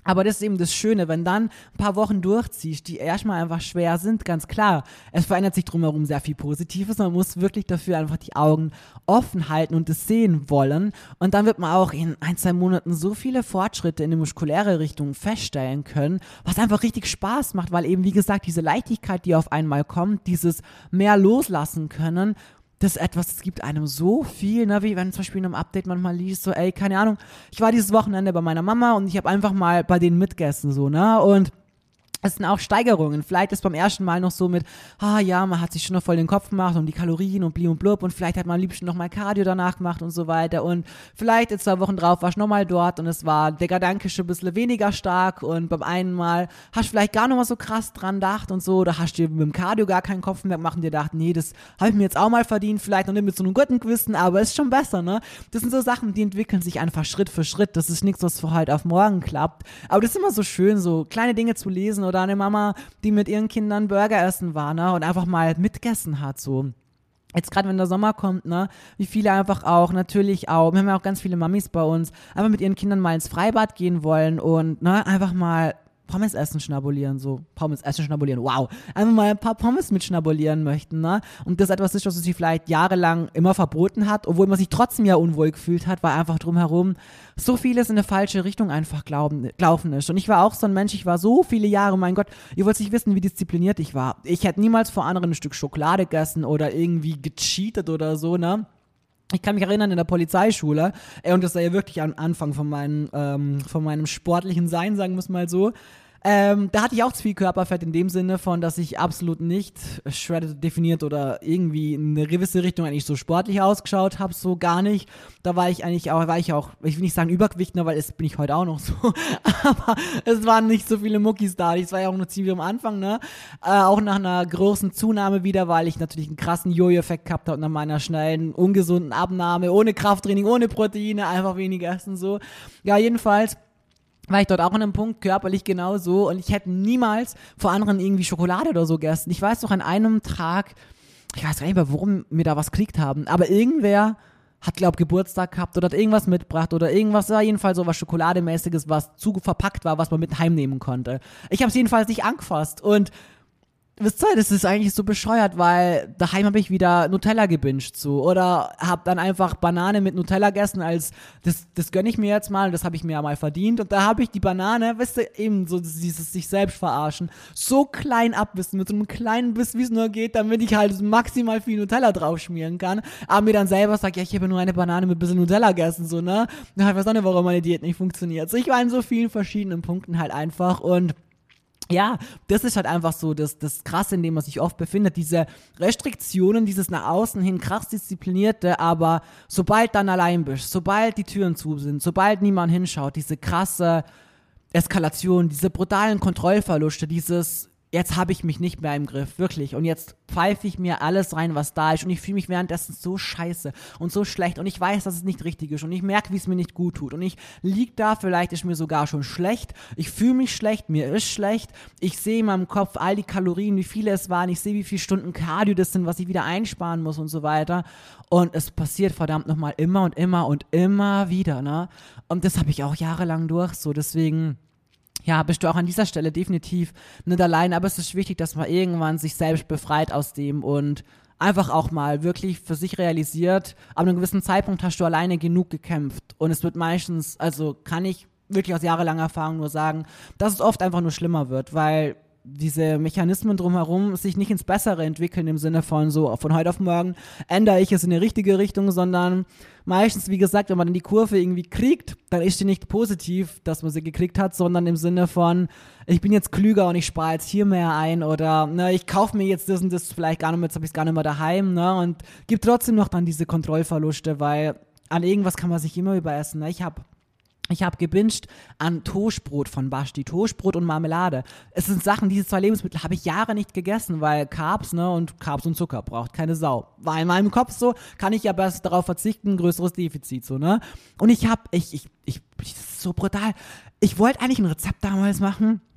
Aber das ist eben das Schöne, wenn dann ein paar Wochen durchziehst, die erstmal einfach schwer sind, ganz klar. Es verändert sich drumherum sehr viel Positives. Man muss wirklich dafür einfach die Augen offen halten und das sehen wollen. Und dann wird man auch in ein, zwei Monaten so viele Fortschritte in die muskuläre Richtung feststellen können, was einfach richtig Spaß macht, weil eben, wie gesagt, diese Leichtigkeit, die auf einmal kommt, dieses mehr loslassen können, das ist etwas, das gibt einem so viel, ne, wie wenn zum Beispiel in einem Update manchmal liest, so, ey, keine Ahnung, ich war dieses Wochenende bei meiner Mama und ich habe einfach mal bei denen mitgegessen, so, ne, und es sind auch Steigerungen. Vielleicht ist beim ersten Mal noch so mit, ah ja, man hat sich schon noch voll den Kopf gemacht und die Kalorien und bli und blub und vielleicht hat man am liebsten noch mal Cardio danach gemacht und so weiter und vielleicht in zwei Wochen drauf warst du nochmal dort und es war der Gedanke schon ein bisschen weniger stark und beim einen Mal hast du vielleicht gar nicht mal so krass dran gedacht und so, oder hast du dir mit dem Cardio gar keinen Kopf mehr gemacht und dir gedacht, nee, das habe ich mir jetzt auch mal verdient, vielleicht noch nicht mit so einem guten Gewissen, aber ist schon besser, ne? Das sind so Sachen, die entwickeln sich einfach Schritt für Schritt. Das ist nichts, was von heute auf morgen klappt, aber das ist immer so schön, so kleine Dinge zu lesen oder eine Mama, die mit ihren Kindern Burger essen war, ne, und einfach mal mitgegessen hat, so. Jetzt gerade, wenn der Sommer kommt, ne, wie viele einfach auch, natürlich auch, wir haben ja auch ganz viele Mamis bei uns, einfach mit ihren Kindern mal ins Freibad gehen wollen und, ne, einfach mal Pommes essen schnabulieren, so, Pommes essen schnabulieren, wow, einfach mal ein paar Pommes mit schnabulieren möchten, ne, und das etwas ist, was sie vielleicht jahrelang immer verboten hat, obwohl man sich trotzdem ja unwohl gefühlt hat, weil einfach drumherum so vieles in eine falsche Richtung einfach glauben, gelaufen ist. Und ich war auch so ein Mensch, ich war so viele Jahre, mein Gott, ihr wollt nicht wissen, wie diszipliniert ich war. Ich hätte niemals vor anderen ein Stück Schokolade gegessen oder irgendwie gecheatet oder so, ne. Ich kann mich erinnern, in der Polizeischule, ey, und das war ja wirklich am Anfang von, meinen, ähm, von meinem sportlichen Sein, sagen wir es mal so, ähm, da hatte ich auch zu viel Körperfett in dem Sinne von, dass ich absolut nicht shredded definiert oder irgendwie in eine gewisse Richtung eigentlich so sportlich ausgeschaut habe, so gar nicht. Da war ich eigentlich auch, war ich auch, ich will nicht sagen Übergewicht, ne, weil das bin ich heute auch noch so, aber es waren nicht so viele Muckis da. Das war ja auch nur ziemlich am Anfang, ne, äh, auch nach einer großen Zunahme wieder, weil ich natürlich einen krassen Jojo-Effekt gehabt habe nach meiner schnellen, ungesunden Abnahme, ohne Krafttraining, ohne Proteine, einfach weniger essen, so. Ja, jedenfalls war ich dort auch an einem Punkt, körperlich genauso, und ich hätte niemals vor anderen irgendwie Schokolade oder so gegessen. Ich weiß noch, an einem Tag, ich weiß gar nicht mehr, warum mir da was geklickt haben, aber irgendwer hat, glaub, Geburtstag gehabt oder hat irgendwas mitgebracht oder irgendwas, war jedenfalls so was Schokolademäßiges, was zu verpackt war, was man mit heimnehmen konnte. Ich habe es jedenfalls nicht angefasst und wisst ihr, das ist eigentlich so bescheuert, weil daheim habe ich wieder Nutella gebinged, so, oder habe dann einfach Banane mit Nutella gegessen, als das, das gönne ich mir jetzt mal, das habe ich mir ja mal verdient, und da habe ich die Banane, wisst ihr, eben so dieses sich selbst verarschen, so klein abwissen, mit so einem kleinen Biss, wie es nur geht, damit ich halt maximal viel Nutella draufschmieren kann, aber mir dann selber sage, ja, ich habe nur eine Banane mit ein bisschen Nutella gegessen, so, ne, ich weiß auch nicht, warum meine Diät nicht funktioniert, so, ich war in so vielen verschiedenen Punkten halt einfach, und ja, das ist halt einfach so das, das Krasse, in dem man sich oft befindet, diese Restriktionen, dieses nach außen hin krass disziplinierte, aber sobald dann allein bist, sobald die Türen zu sind, sobald niemand hinschaut, diese krasse Eskalation, diese brutalen Kontrollverluste, dieses, jetzt habe ich mich nicht mehr im Griff, wirklich, und jetzt pfeife ich mir alles rein, was da ist, und ich fühle mich währenddessen so scheiße und so schlecht, und ich weiß, dass es nicht richtig ist, und ich merke, wie es mir nicht gut tut, und ich lieg da, vielleicht ist mir sogar schon schlecht, ich fühle mich schlecht, mir ist schlecht, ich sehe in meinem Kopf all die Kalorien, wie viele es waren, ich sehe, wie viele Stunden Cardio das sind, was ich wieder einsparen muss und so weiter, und es passiert verdammt nochmal immer und immer und immer wieder, ne, und das habe ich auch jahrelang durch, so, deswegen ja, bist du auch an dieser Stelle definitiv nicht allein, aber es ist wichtig, dass man irgendwann sich selbst befreit aus dem und einfach auch mal wirklich für sich realisiert, ab einem gewissen Zeitpunkt hast du alleine genug gekämpft, und es wird meistens, also kann ich wirklich aus jahrelanger Erfahrung nur sagen, dass es oft einfach nur schlimmer wird, weil diese Mechanismen drumherum sich nicht ins Bessere entwickeln, im Sinne von so, von heute auf morgen ändere ich es in die richtige Richtung, sondern meistens, wie gesagt, wenn man dann die Kurve irgendwie kriegt, dann ist sie nicht positiv, dass man sie gekriegt hat, sondern im Sinne von, ich bin jetzt klüger und ich spare jetzt hier mehr ein, oder ne, ich kaufe mir jetzt das und das vielleicht gar nicht mehr, jetzt habe ich es gar nicht mehr daheim, ne, und gibt trotzdem noch dann diese Kontrollverluste, weil an irgendwas kann man sich immer überessen, ne? Ich habe Ich habe gebinged an Toastbrot von Basti, Toastbrot und Marmelade. Es sind Sachen, diese zwei Lebensmittel habe ich Jahre nicht gegessen, weil Carbs, ne, und Carbs und Zucker braucht keine Sau. War in meinem Kopf so, kann ich ja besser darauf verzichten, größeres Defizit, so, ne. Und ich habe, ich, ich, ich, das ist so brutal. Ich wollte eigentlich ein Rezept damals machen,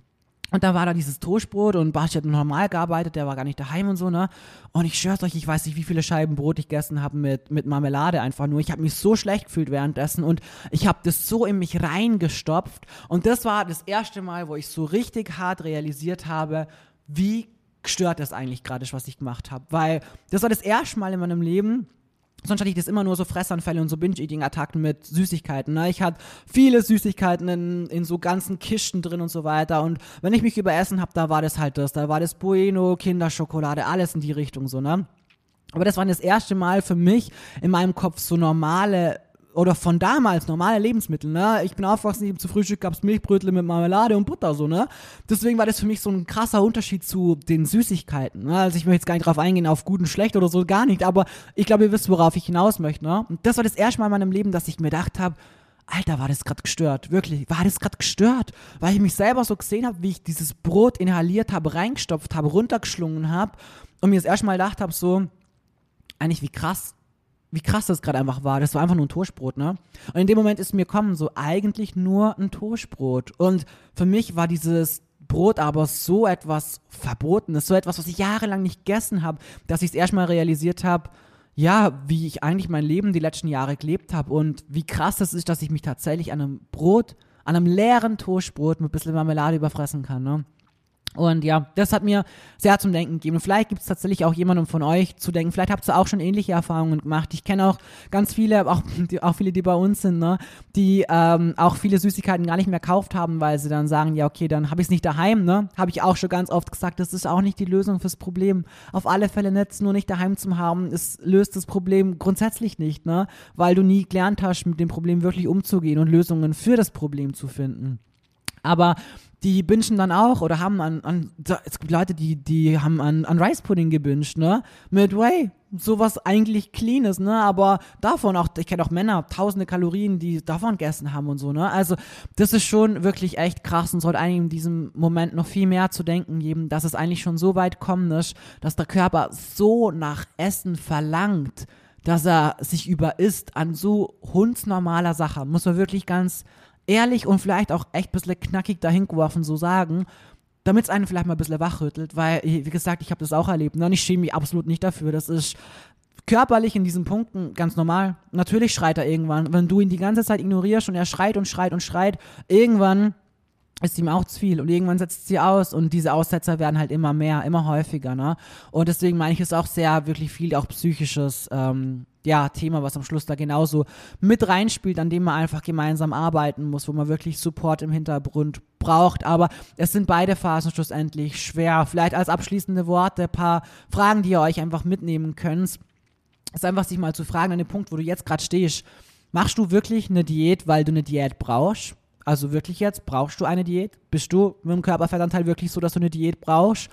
Und da war da dieses Toastbrot und Basti hat normal gearbeitet, der war gar nicht daheim und so, ne? Und ich schwör's euch, ich weiß nicht, wie viele Scheiben Brot ich gegessen habe mit, mit Marmelade einfach nur. Ich habe mich so schlecht gefühlt währenddessen und ich habe das so in mich reingestopft. Und das war das erste Mal, wo ich so richtig hart realisiert habe, wie gestört das eigentlich gerade ist, was ich gemacht habe. Weil das war das erste Mal in meinem Leben. Sonst hatte ich das immer nur so Fressanfälle und so Binge-Eating-Attacken mit Süßigkeiten. Ne? Ich hatte viele Süßigkeiten in, in so ganzen Kisten drin und so weiter. Und wenn ich mich überessen habe, da war das halt das. Da war das Bueno, Kinderschokolade, alles in die Richtung so, ne? Aber das war das erste Mal für mich in meinem Kopf so normale oder von damals normale Lebensmittel, ne? Ich bin aufgewachsen, zu Frühstück gab's Milchbrötle mit Marmelade und Butter, so, ne? Deswegen war das für mich so ein krasser Unterschied zu den Süßigkeiten, ne? Also ich möchte jetzt gar nicht drauf eingehen, auf gut und schlecht oder so, gar nicht, aber ich glaube, ihr wisst, worauf ich hinaus möchte, ne? Und das war das erste Mal in meinem Leben, dass ich mir gedacht habe, Alter, war das gerade gestört, wirklich, war das gerade gestört, weil ich mich selber so gesehen habe, wie ich dieses Brot inhaliert habe, reingestopft habe, runtergeschlungen habe und mir das erste Mal gedacht habe, so, eigentlich wie krass, wie krass das gerade einfach war. Das war einfach nur ein Toastbrot, ne? Und in dem Moment ist mir gekommen, so eigentlich nur ein Toastbrot. Und für mich war dieses Brot aber so etwas Verbotenes, so etwas, was ich jahrelang nicht gegessen habe, dass ich es erstmal realisiert habe, ja, wie ich eigentlich mein Leben die letzten Jahre gelebt habe und wie krass das ist, dass ich mich tatsächlich an einem Brot, an einem leeren Toastbrot mit ein bisschen Marmelade überfressen kann, ne? Und ja, das hat mir sehr zum Denken gegeben. Und vielleicht gibt es tatsächlich auch jemandem von euch zu denken. Vielleicht habt ihr auch schon ähnliche Erfahrungen gemacht. Ich kenne auch ganz viele, auch, die, auch viele, die bei uns sind, ne, die ähm, auch viele Süßigkeiten gar nicht mehr gekauft haben, weil sie dann sagen, ja okay, dann habe ich es nicht daheim. Ne? Habe ich auch schon ganz oft gesagt, das ist auch nicht die Lösung fürs Problem. Auf alle Fälle nicht, nur nicht daheim zu haben, es löst das Problem grundsätzlich nicht, ne? Weil du nie gelernt hast, mit dem Problem wirklich umzugehen und Lösungen für das Problem zu finden. Aber die bingen dann auch oder haben an, an es gibt Leute, die, die haben an, an Rice Pudding gebinged, ne? Mit Whey, sowas eigentlich Cleanes, ne? Aber davon auch, ich kenne auch Männer, tausende Kalorien, die davon gegessen haben und so, ne? Also das ist schon wirklich echt krass und sollte eigentlich in diesem Moment noch viel mehr zu denken geben, dass es eigentlich schon so weit kommen ist, dass der Körper so nach Essen verlangt, dass er sich überisst an so hundsnormaler Sache. Muss man wirklich ganz ehrlich und vielleicht auch echt ein bisschen knackig dahin geworfen so sagen, damit es einen vielleicht mal ein bisschen wachrüttelt, weil, wie gesagt, ich habe das auch erlebt, ne? Und ich schäme mich absolut nicht dafür, das ist körperlich in diesen Punkten ganz normal. Natürlich schreit er irgendwann, wenn du ihn die ganze Zeit ignorierst und er schreit und schreit und schreit, irgendwann ist ihm auch zu viel und irgendwann setzt sie aus und diese Aussetzer werden halt immer mehr, immer häufiger, ne? Und deswegen meine ich, es auch sehr, wirklich viel auch psychisches, ähm, ja, Thema, was am Schluss da genauso mit reinspielt, an dem man einfach gemeinsam arbeiten muss, wo man wirklich Support im Hintergrund braucht, aber es sind beide Phasen schlussendlich schwer. Vielleicht als abschließende Worte ein paar Fragen, die ihr euch einfach mitnehmen könnt. Ist einfach sich mal zu fragen, an dem Punkt, wo du jetzt gerade stehst, machst du wirklich eine Diät, weil du eine Diät brauchst? Also wirklich jetzt, brauchst du eine Diät? Bist du mit dem Körperfettanteil wirklich so, dass du eine Diät brauchst?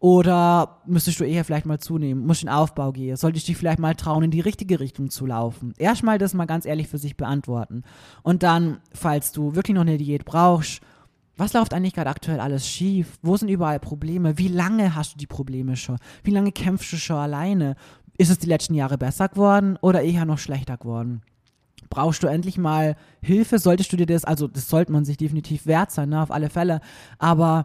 Oder müsstest du eher vielleicht mal zunehmen, musst in Aufbau gehen, solltest dich vielleicht mal trauen, in die richtige Richtung zu laufen. Erstmal das mal ganz ehrlich für sich beantworten. Und dann, falls du wirklich noch eine Diät brauchst, was läuft eigentlich gerade aktuell alles schief? Wo sind überall Probleme? Wie lange hast du die Probleme schon? Wie lange kämpfst du schon alleine? Ist es die letzten Jahre besser geworden oder eher noch schlechter geworden? Brauchst du endlich mal Hilfe? Solltest du dir das, also das sollte man sich definitiv wert sein, ne, auf alle Fälle, aber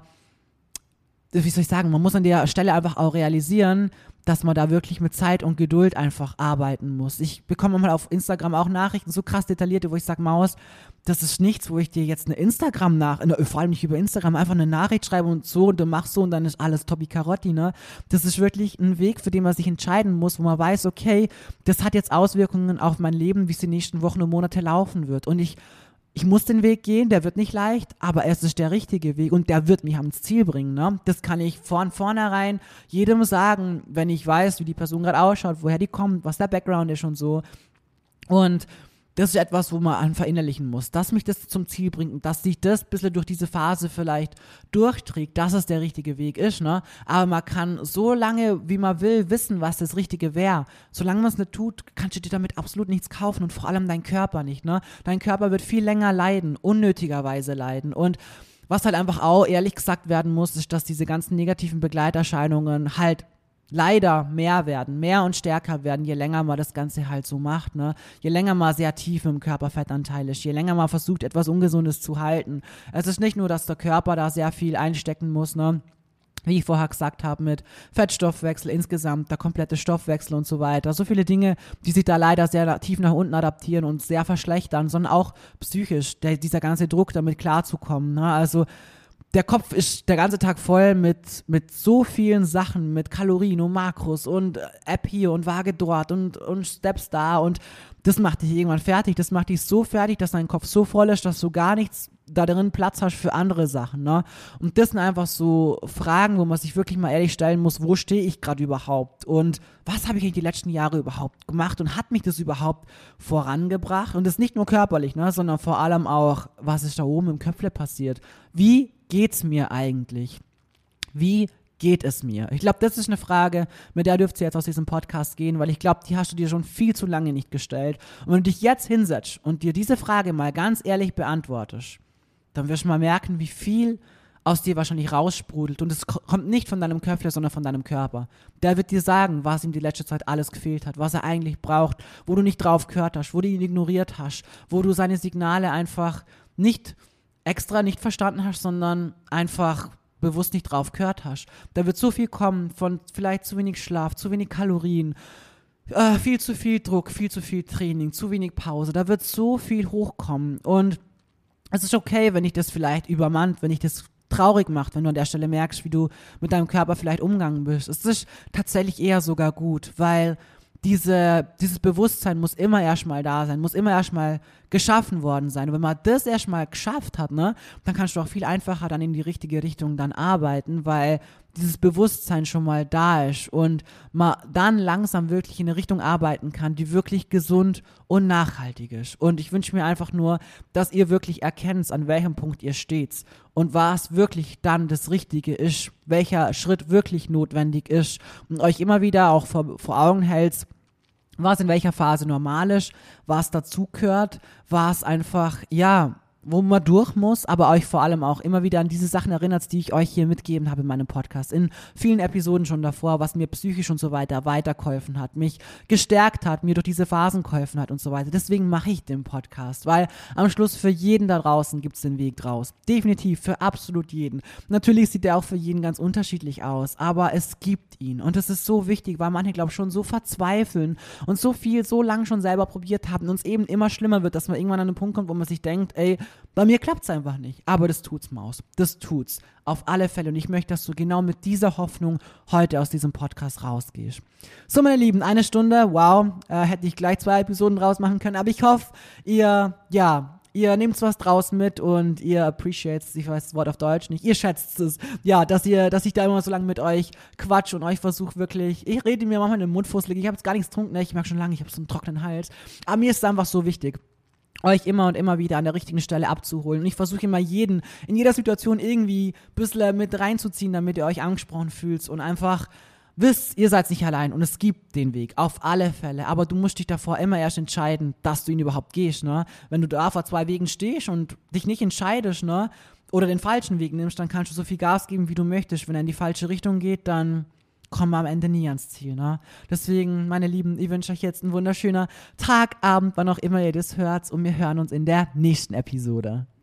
wie soll ich sagen, man muss an der Stelle einfach auch realisieren, dass man da wirklich mit Zeit und Geduld einfach arbeiten muss. Ich bekomme mal auf Instagram auch Nachrichten, so krass detaillierte, wo ich sage, Maus, das ist nichts, wo ich dir jetzt eine Instagram nach, vor allem nicht über Instagram, einfach eine Nachricht schreibe und so und du machst so und dann ist alles Tobi Karotti, ne? Das ist wirklich ein Weg, für den man sich entscheiden muss, wo man weiß, okay, das hat jetzt Auswirkungen auf mein Leben, wie es die nächsten Wochen und Monate laufen wird. Und ich Ich muss den Weg gehen, der wird nicht leicht, aber es ist der richtige Weg und der wird mich ans Ziel bringen, ne? Das kann ich von vornherein jedem sagen, wenn ich weiß, wie die Person gerade ausschaut, woher die kommt, was der Background ist und so. Und das ist etwas, wo man verinnerlichen muss, dass mich das zum Ziel bringt und dass sich das ein bisschen durch diese Phase vielleicht durchträgt, dass es der richtige Weg ist, ne? Aber man kann so lange, wie man will, wissen, was das Richtige wäre. Solange man es nicht tut, kannst du dir damit absolut nichts kaufen und vor allem dein Körper nicht, ne? Dein Körper wird viel länger leiden, unnötigerweise leiden und was halt einfach auch ehrlich gesagt werden muss, ist, dass diese ganzen negativen Begleiterscheinungen halt leider mehr werden, mehr und stärker werden, je länger man das Ganze halt so macht, ne? Je länger man sehr tief im Körperfettanteil ist, je länger man versucht, etwas Ungesundes zu halten. Es ist nicht nur, dass der Körper da sehr viel einstecken muss, ne? Wie ich vorher gesagt habe, mit Fettstoffwechsel insgesamt, der komplette Stoffwechsel und so weiter. So viele Dinge, die sich da leider sehr tief nach unten adaptieren und sehr verschlechtern, sondern auch psychisch, der, dieser ganze Druck, damit klarzukommen, ne? Also der Kopf ist der ganze Tag voll mit, mit so vielen Sachen, mit Kalorien und Makros und App hier und Waage dort und, und Steps da und das macht dich irgendwann fertig. Das macht dich so fertig, dass dein Kopf so voll ist, dass du gar nichts da drin Platz hast für andere Sachen, ne? Und das sind einfach so Fragen, wo man sich wirklich mal ehrlich stellen muss, wo stehe ich gerade überhaupt und was habe ich eigentlich die letzten Jahre überhaupt gemacht und hat mich das überhaupt vorangebracht? Und das nicht nur körperlich, ne, sondern vor allem auch, was ist da oben im Köpfle passiert? Wie geht's mir eigentlich? Wie geht es mir? Ich glaube, das ist eine Frage, mit der dürft ihr jetzt aus diesem Podcast gehen, weil ich glaube, die hast du dir schon viel zu lange nicht gestellt. Und wenn du dich jetzt hinsetzt und dir diese Frage mal ganz ehrlich beantwortest, dann wirst du mal merken, wie viel aus dir wahrscheinlich raussprudelt. Und es kommt nicht von deinem Köpfle, sondern von deinem Körper. Der wird dir sagen, was ihm die letzte Zeit alles gefehlt hat, was er eigentlich braucht, wo du nicht drauf gehört hast, wo du ihn ignoriert hast, wo du seine Signale einfach nicht extra nicht verstanden hast, sondern einfach bewusst nicht drauf gehört hast. Da wird so viel kommen von vielleicht zu wenig Schlaf, zu wenig Kalorien, äh, viel zu viel Druck, viel zu viel Training, zu wenig Pause. Da wird so viel hochkommen und es ist okay, wenn dich das vielleicht übermannt, wenn dich das traurig macht, wenn du an der Stelle merkst, wie du mit deinem Körper vielleicht umgegangen bist. Es ist tatsächlich eher sogar gut, weil diese, dieses Bewusstsein muss immer erstmal da sein, muss immer erstmal geschaffen worden sein. Und wenn man das erstmal geschafft hat, ne, dann kannst du auch viel einfacher dann in die richtige Richtung dann arbeiten, weil dieses Bewusstsein schon mal da ist und man dann langsam wirklich in eine Richtung arbeiten kann, die wirklich gesund und nachhaltig ist. Und ich wünsche mir einfach nur, dass ihr wirklich erkennt, an welchem Punkt ihr steht und was wirklich dann das Richtige ist, welcher Schritt wirklich notwendig ist und euch immer wieder auch vor, vor Augen hält, was in welcher Phase normal ist, was dazugehört, was einfach, ja, wo man durch muss, aber euch vor allem auch immer wieder an diese Sachen erinnert, die ich euch hier mitgegeben habe in meinem Podcast, in vielen Episoden schon davor, was mir psychisch und so weiter weitergeholfen hat, mich gestärkt hat, mir durch diese Phasen geholfen hat und so weiter. Deswegen mache ich den Podcast, weil am Schluss für jeden da draußen gibt es den Weg raus. Definitiv, für absolut jeden. Natürlich sieht der auch für jeden ganz unterschiedlich aus, aber es gibt ihn und es ist so wichtig, weil manche, glaube ich, schon so verzweifeln und so viel, so lange schon selber probiert haben und es eben immer schlimmer wird, dass man irgendwann an einen Punkt kommt, wo man sich denkt, ey, bei mir klappt es einfach nicht, aber das tut's, Maus. Das tut's. Auf alle Fälle. Und ich möchte, dass du genau mit dieser Hoffnung heute aus diesem Podcast rausgehst. So, meine Lieben, eine Stunde, wow, äh, hätte ich gleich zwei Episoden draus machen können, aber ich hoffe, ihr, ja, ihr nehmt was draus mit und ihr appreciates, ich weiß das Wort auf Deutsch nicht, ihr schätzt es, ja, dass ihr, dass ich da immer so lange mit euch quatsch und euch versuche wirklich, ich rede mir manchmal in den Mund fusselig, ich habe jetzt gar nichts getrunken, ne? Ich merke schon lange, ich habe so einen trockenen Hals, aber mir ist es einfach so wichtig, euch immer und immer wieder an der richtigen Stelle abzuholen. Und ich versuche immer jeden, in jeder Situation irgendwie ein bisschen mit reinzuziehen, damit ihr euch angesprochen fühlt und einfach wisst, ihr seid nicht allein und es gibt den Weg, auf alle Fälle. Aber du musst dich davor immer erst entscheiden, dass du ihn überhaupt gehst, ne? Wenn du da vor zwei Wegen stehst und dich nicht entscheidest, ne? Oder den falschen Weg nimmst, dann kannst du so viel Gas geben, wie du möchtest. Wenn er in die falsche Richtung geht, dann kommen wir am Ende nie ans Ziel, ne? Deswegen, meine Lieben, ich wünsche euch jetzt einen wunderschönen Tag, Abend, wann auch immer ihr das hört und wir hören uns in der nächsten Episode.